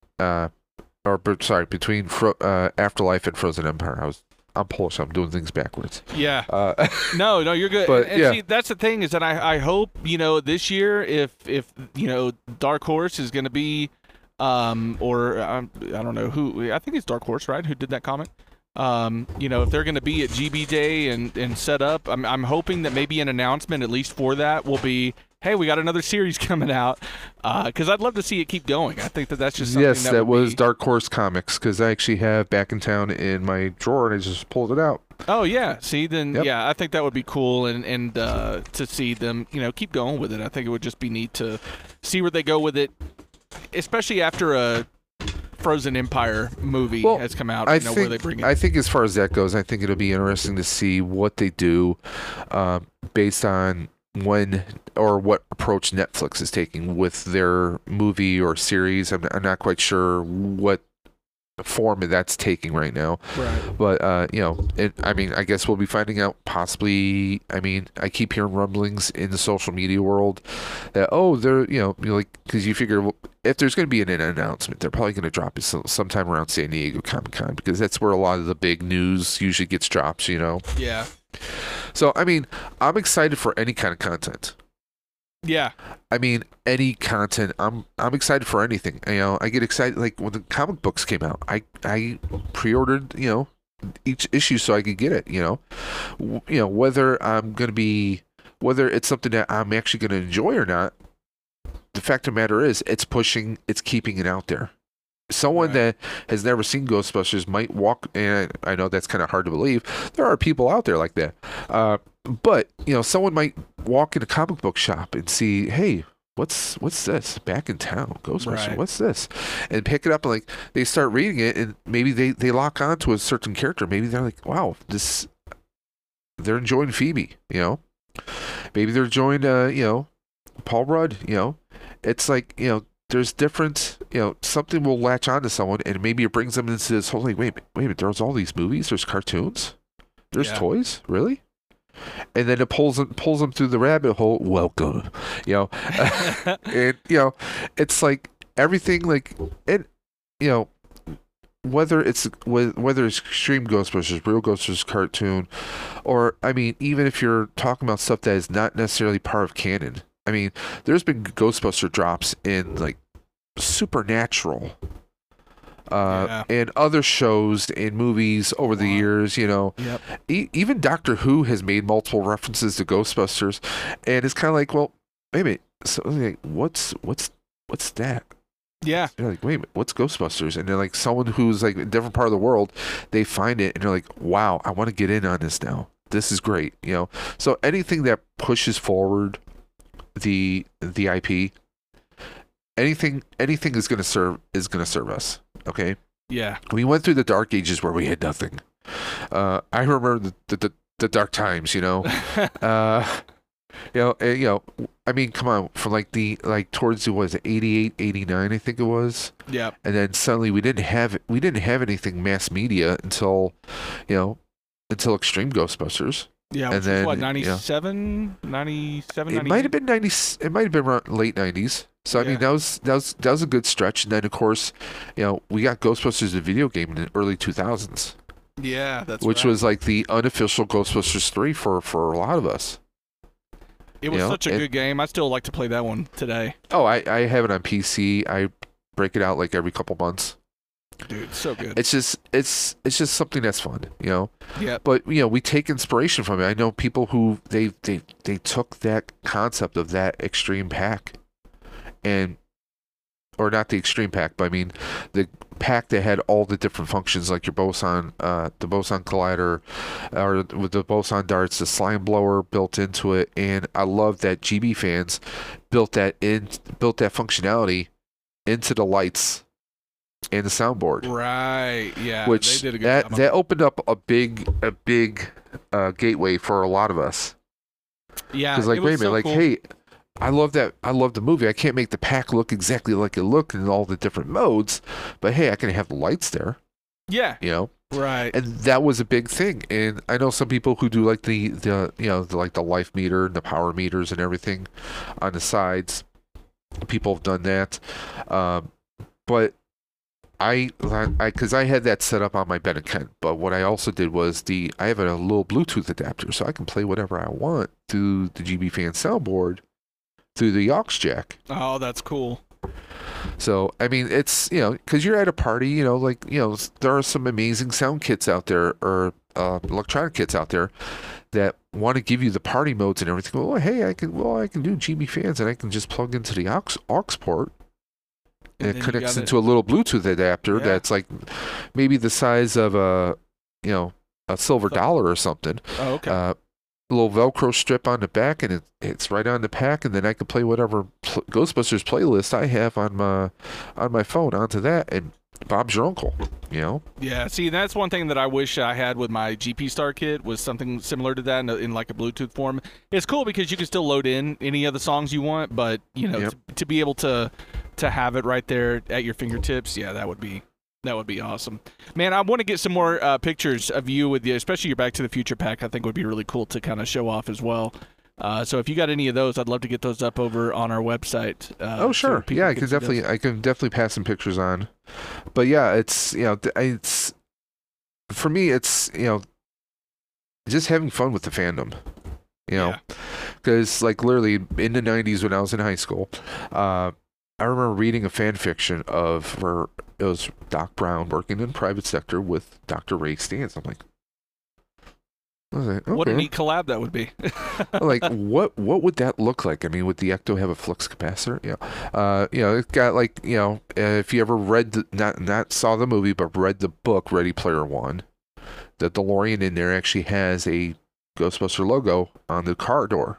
between Afterlife and Frozen Empire. I'm Polish. I'm doing things backwards. Yeah. No, you're good. But, see, that's the thing is that I hope this year if Dark Horse is going to be or I don't know who. I think it's Dark Horse, right? Who did that comic? If they're going to be at GB Day and set up, I'm hoping that maybe an announcement at least for that will be, hey, we got another series coming out, because I'd love to see it keep going. I think that's just something that was Dark Horse Comics, because I actually have Back in Town in my drawer, and I just pulled it out. Oh, yeah. See, then, yeah, I think that would be cool, and to see them, keep going with it. I think it would just be neat to see where they go with it, especially after a Frozen Empire movie has come out. Where they bring it. I think as far as that goes, I think it'll be interesting to see what they do based on when or what approach Netflix is taking with their movie or series. I'm not quite sure what form that's taking right now. Right. But I guess we'll be finding out possibly. I mean, I keep hearing rumblings in the social media world that they're because you figure if there's going to be an announcement, they're probably going to drop it sometime around San Diego Comic-Con, because that's where a lot of the big news usually gets dropped. Yeah. So I mean, I'm excited for any kind of content. Yeah. I mean, any content. I'm excited for anything. I get excited like when the comic books came out. I pre-ordered, each issue so I could get it. Whether it's something that I'm actually going to enjoy or not. The fact of the matter is, it's keeping it out there. Someone that has never seen Ghostbusters might walk, and I know that's kind of hard to believe. There are people out there like that. But someone might walk in a comic book shop and see, hey, what's this back in town, Ghostbusters? Right. What's this? And pick it up, and like they start reading it, and maybe they lock on to a certain character. Maybe they're like, wow, this. They're enjoying Phoebe. Maybe they're enjoying Paul Rudd. It's like there's different. Something will latch on to someone, and maybe it brings them into this whole like, wait a minute, there's all these movies, there's cartoons, there's toys, really. And then it pulls them through the rabbit hole. Welcome, and it's like everything, like, and whether it's Extreme Ghostbusters, Real Ghostbusters cartoon, or I mean, even if you're talking about stuff that is not necessarily part of canon. I mean, there's been Ghostbuster drops in like Supernatural. And other shows and movies over the years, Yep. Even Doctor Who has made multiple references to Ghostbusters, and it's kind of like, well, wait a minute, so like, what's that? Yeah. They're like, wait a minute, what's Ghostbusters? And they're like, someone who's like in a different part of the world, they find it and they're like, wow, I want to get in on this now. This is great, So anything that pushes forward the IP, anything is going to serve us. Okay. Yeah. We went through the dark ages where we had nothing. I remember the dark times, I mean, come on, from like towards what was it, 88, 89, I think it was. Yeah. And then suddenly we didn't have anything mass media until Extreme Ghostbusters. Yeah, and which then was what, 97, 97, It might have been 90. It might have been around late 90s. So I mean, that was a good stretch. And then of course, we got Ghostbusters the video game in the early 2000s. Yeah, that's which right. was like the unofficial Ghostbusters 3 for a lot of us. It was such a good game. I still like to play that one today. Oh, I have it on PC. I break it out like every couple months. Dude, so good. It's just something that's fun, Yeah. But we take inspiration from it. I know people who they took that concept of that extreme pack, or not the extreme pack, but I mean the pack that had all the different functions, like your boson, the boson collider, or with the boson darts, the slime blower built into it, and I love that GB fans built that functionality into the lights and the soundboard. Right. Yeah. Which they did a good job that opened up a big gateway for a lot of us. Yeah. Because like, wait a minute, like, cool. hey, I love the movie. I can't make the pack look exactly like it looked in all the different modes, but hey, I can have the lights there. Yeah. Right. And that was a big thing. And I know some people who do like the like the life meter and the power meters and everything on the sides. People have done that. But because I had that set up on my Ben & Kent, but what I also did was I have a little Bluetooth adapter, so I can play whatever I want through the GB Fan soundboard through the aux jack. Oh, that's cool. So I mean, it's because you're at a party, there are some amazing sound kits out there, or electronic kits out there that want to give you the party modes and everything. Well, hey, I can do GB Fans, and I can just plug into the aux port. And it connects into a little Bluetooth adapter that's like maybe the size of a silver dollar or something. Oh, okay. A little Velcro strip on the back, and it's right on the pack, and then I can play whatever Ghostbusters playlist I have on my phone onto that, and Bob's your uncle. Yeah. See, that's one thing that I wish I had with my GP Star kit, was something similar to that in like a Bluetooth form. It's cool because you can still load in any of the songs you want, but to be able to have it right there at your fingertips, yeah, that would be awesome. Man, I want to get some more pictures of you with you, especially your Back to the Future pack. I think would be really cool to kind of show off as well. So if you got any of those, I'd love to get those up over on our website. Oh, sure. So yeah, I can definitely pass some pictures on. But yeah, it's for me, it's just having fun with the fandom. Because like literally in the 90s when I was in high school, I remember reading a fan fiction of where it was Doc Brown working in the private sector with Dr. Ray Stantz. I'm like, okay. What a neat collab that would be. Like, what would that look like? I mean, would the Ecto have a flux capacitor? It got like, if you ever read not saw the movie but read the book Ready Player One, the DeLorean in there actually has a Ghostbuster logo on the car door.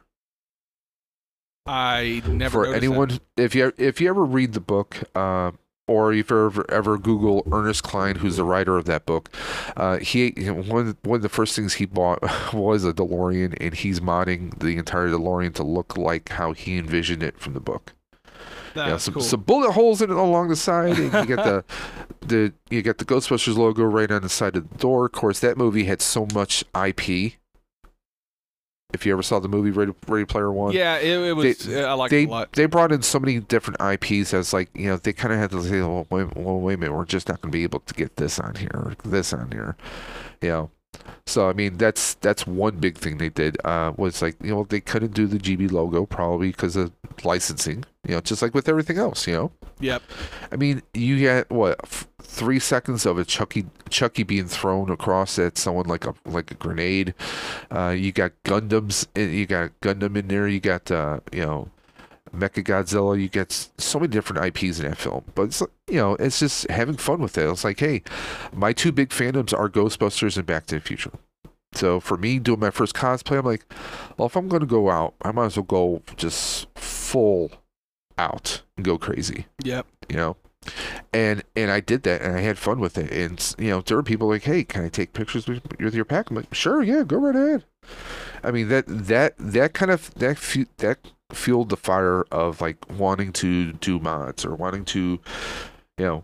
I never For anyone, that. if you ever read the book, or if you ever Google Ernest Cline, who's the writer of that book, one of the first things he bought was a DeLorean, and he's modding the entire DeLorean to look like how he envisioned it from the book. That's cool. Some bullet holes in it along the side, and you get the Ghostbusters logo right on the side of the door. Of course, that movie had so much IP. If you ever saw the movie Ready Player One, yeah, it was. I liked it a lot. They brought in so many different IPs as like, you know, they kind of had to say, well, wait a minute, we're just not going to be able to get this on here or this on here, you know. So I mean, that's one big thing they did. Was like, you know, they couldn't do the GB logo probably because of licensing, you know, just like with everything else, you know. Yep. I mean, you get what 3 seconds of a Chucky being thrown across at someone like a grenade. You got Gundams, you got Gundam in there. You got you know, Mechagodzilla. You get so many different IPs in that film. But it's, you know, it's just having fun with it. It's like, hey, my two big fandoms are Ghostbusters and Back to the Future. So for me, doing my first cosplay, I'm like, well, if I'm going to go out, I might as well go just full out and go crazy. Yep. You know, and I did that, and I had fun with it. And you know, there were people like, hey, can I take pictures with your pack? I'm like, sure, yeah, go right ahead. I mean, that kind of that fueled the fire of like wanting to do mods or wanting to, you know,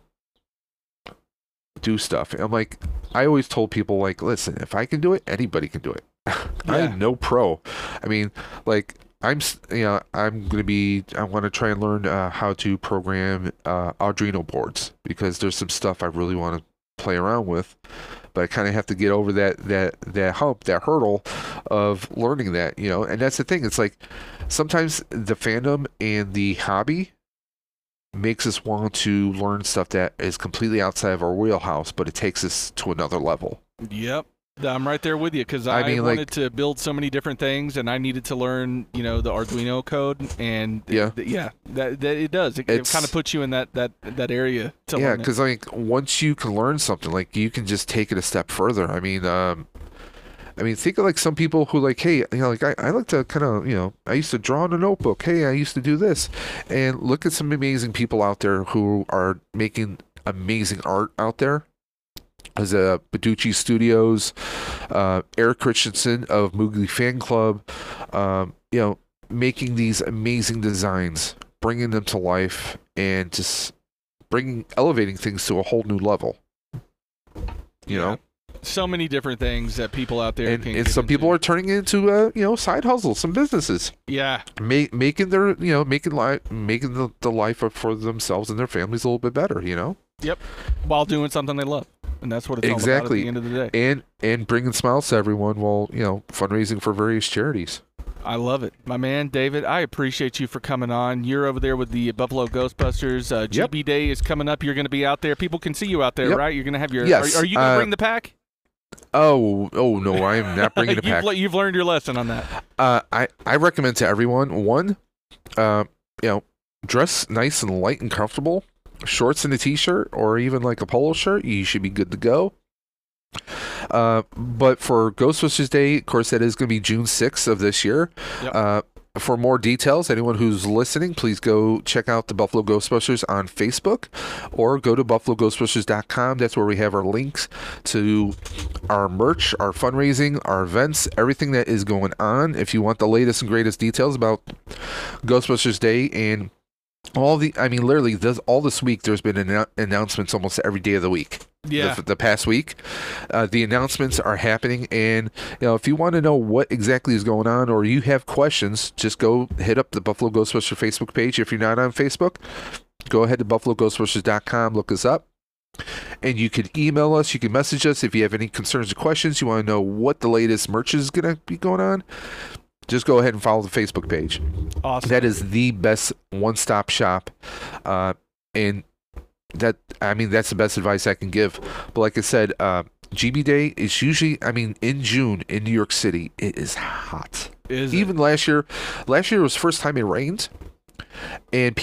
do stuff. And I'm like, I always told people, like, listen, if I can do it, anybody can do it. I am no pro. I mean, like, I want to try and learn how to program Arduino boards, because there's some stuff I really want to play around with, but I kind of have to get over that hump, that hurdle of learning that, you know. And that's the thing. It's like sometimes the fandom and the hobby makes us want to learn stuff that is completely outside of our wheelhouse, but it takes us to another level. Yep. I'm right there with you, because I mean, wanted to build so many different things, and I needed to learn, you know, the Arduino code, and that it does. It kind of puts you in that area to learn. Yeah, because like once you can learn something, like you can just take it a step further. I mean, think of like some people who like, hey, you know, like I like to kind of, you know, I used to draw in a notebook. Hey, I used to do this, and look at some amazing people out there who are making amazing art out there. As Baducci Studios, Eric Christensen of Moogly Fan Club, you know, making these amazing designs, bringing them to life, and just elevating things to a whole new level. You know, so many different things that people out there and some people are turning into you know, side hustles, some businesses. Yeah, making their, you know, making the life for themselves and their families a little bit better. You know. Yep. While doing something they love. And that's what it's all about at the end of the day. And bringing smiles to everyone while, you know, fundraising for various charities. I love it. My man, David, I appreciate you for coming on. You're over there with the Buffalo Ghostbusters. GB Day is coming up. You're going to be out there. People can see you out there, right? You're going to have your... Yes. Are you going to bring the pack? Oh no, I am not bringing the pack. You've learned your lesson on that. I recommend to everyone, one, you know, dress nice and light and comfortable. Shorts and a t-shirt, or even like a polo shirt, you should be good to go. But for Ghostbusters Day, of course, that is going to be June 6th of this year. Yep. For more details, anyone who's listening, please go check out the Buffalo Ghostbusters on Facebook, or go to buffaloghostbusters.com. That's where we have our links to our merch, our fundraising, our events, everything that is going on. If you want the latest and greatest details about Ghostbusters Day and literally, all this week, there's been announcements almost every day of the week. Yeah. The past week, the announcements are happening, and you know, if you want to know what exactly is going on, or you have questions, just go hit up the Buffalo Ghostbusters Facebook page. If you're not on Facebook, go ahead to buffaloghostbusters.com, look us up, and you can email us. You can message us if you have any concerns or questions. You want to know what the latest merch is going to be going on. Just go ahead and follow the Facebook page. Awesome. That is the best one-stop shop, and that's the best advice I can give. But like I said, GB Day is usually, in June in New York City, it is hot. Even last year was the first time it rained, and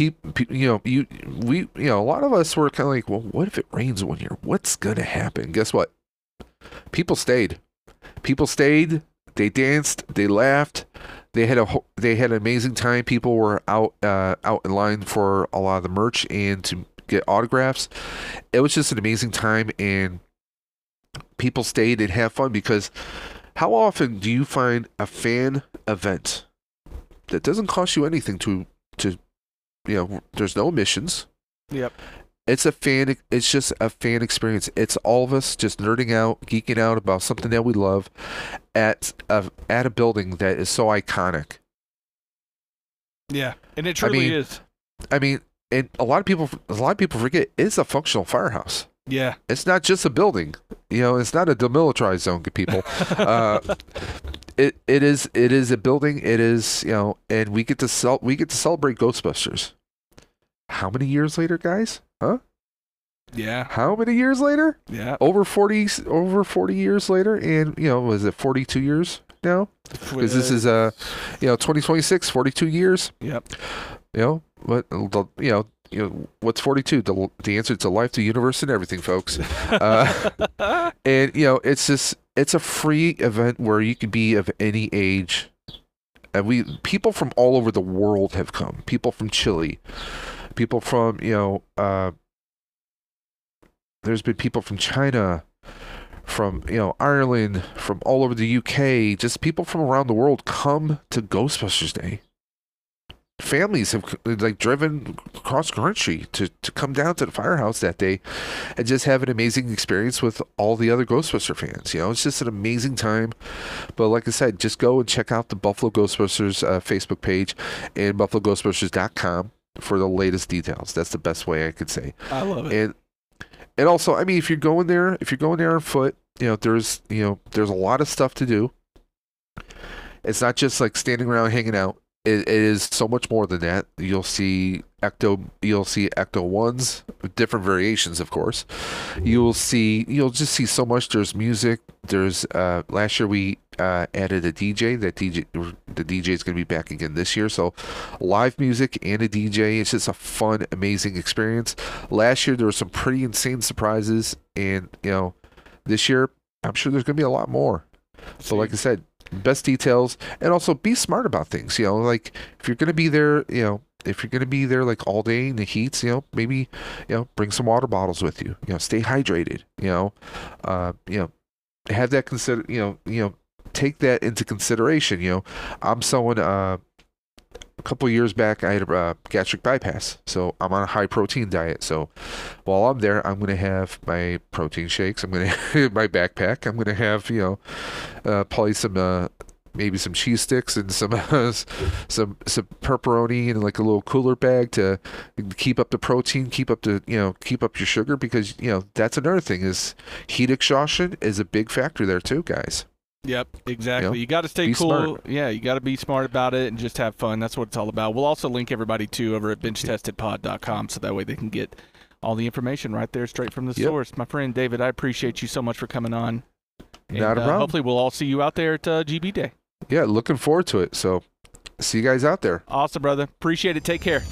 a lot of us were kind of like, well, what if it rains one year? What's gonna happen? Guess what? People stayed. They danced, they laughed, they had an amazing time. People were out in line for a lot of the merch and to get autographs. It was just an amazing time, and people stayed and had fun, because how often do you find a fan event that doesn't cost you anything to there's no admissions. Yep. It's just a fan experience. It's all of us just nerding out, geeking out about something that we love at a building that is so iconic. Yeah, and it truly is. I mean, and a lot of people forget it's a functional firehouse. Yeah. It's not just a building. It's not a demilitarized zone, good people. It is a building. It is, and we get to celebrate Ghostbusters. How many years later, guys? Huh? Yeah. How many years later? Yeah. Over 40 years later, and was it 42 years now? Because this is 2026, 42 years. Yep. What's 42? The answer to life, the universe, and everything, folks. And it's a free event where you can be of any age, and people from all over the world have come. People from Chile, people from there's been people from China, from Ireland, from all over the UK. Just people from around the world come to Ghostbusters Day. Families have driven across country to come down to the firehouse that day and just have an amazing experience with all the other Ghostbuster fans. It's just an amazing time. But like I said, just go and check out the Buffalo Ghostbusters Facebook page and buffaloghostbusters.com for the latest details. That's the best way I could say. I love it. And also, I mean, if you're going there on foot, there's a lot of stuff to do. It's not just like standing around hanging out. It is so much more than that. You'll see Ecto 1s, different variations, of course. You'll just see so much. There's music. There's last year we added a DJ. The DJ is going to be back again this year. So live music and a DJ. It's just a fun, amazing experience. Last year there were some pretty insane surprises, and this year I'm sure there's going to be a lot more. So like I said, best details, and also be smart about things. Like if you're going to be there, like all day in the heats, maybe bring some water bottles with you. Stay hydrated. Have that take that into consideration. I'm someone a couple of years back, I had a gastric bypass, so I'm on a high protein diet. So while I'm there, I'm going to have my protein shakes. I'm going to have my backpack. I'm going to have probably some maybe some cheese sticks and some pepperoni in like a little cooler bag to keep up the protein, keep up your sugar, because that's another thing, is heat exhaustion is a big factor there too, guys. Yep, exactly. You got to stay cool. Smart. Yeah, you got to be smart about it and just have fun. That's what it's all about. We'll also link everybody too over at benchtestedpod.com, so that way they can get all the information right there straight from the source. My friend David, I appreciate you so much for coming on. And, not a problem. Hopefully we'll all see you out there at GB Day. Yeah, looking forward to it. So see you guys out there. Awesome, brother. Appreciate it. Take care.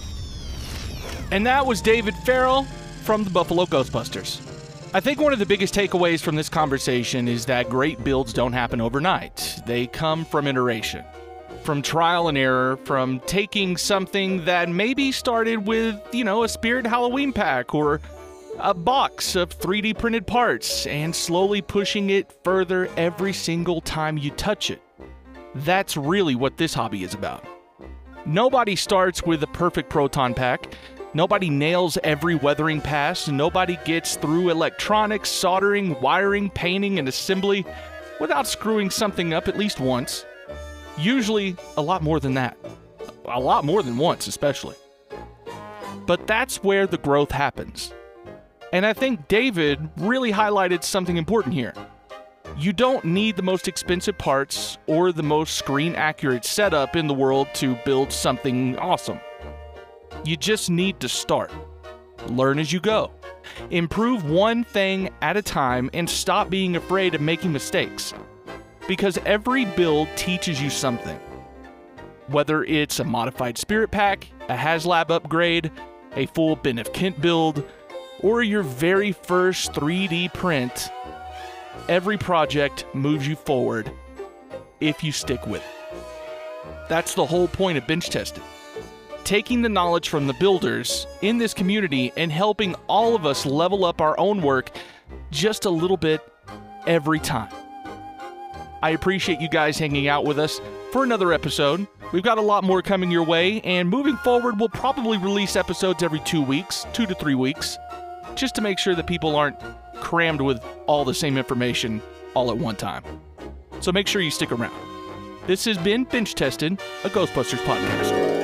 And that was David Farrell from the Buffalo Ghostbusters. I think one of the biggest takeaways from this conversation is that great builds don't happen overnight. They come from iteration, from trial and error, from taking something that maybe started with, a Spirit Halloween pack or a box of 3D printed parts and slowly pushing it further every single time you touch it. That's really what this hobby is about. Nobody starts with a perfect proton pack. Nobody nails every weathering pass. Nobody gets through electronics, soldering, wiring, painting, and assembly without screwing something up at least once. Usually a lot more than that. A lot more than once, especially. But that's where the growth happens. And I think David really highlighted something important here. You don't need the most expensive parts or the most screen-accurate setup in the world to build something awesome. You just need to start. Learn as you go. Improve one thing at a time and stop being afraid of making mistakes. Because every build teaches you something. Whether it's a modified Spirit pack, a HasLab upgrade, a full Ben of Kent build, or your very first 3D print, every project moves you forward if you stick with it. That's the whole point of Bench Tested. Taking the knowledge from the builders in this community and helping all of us level up our own work just a little bit every time. I appreciate you guys hanging out with us for another episode. We've got a lot more coming your way, and moving forward, we'll probably release episodes every 2 weeks, 2 to 3 weeks, just to make sure that people aren't crammed with all the same information all at one time. So make sure you stick around. This has been Bench Tested, a Ghostbusters podcast.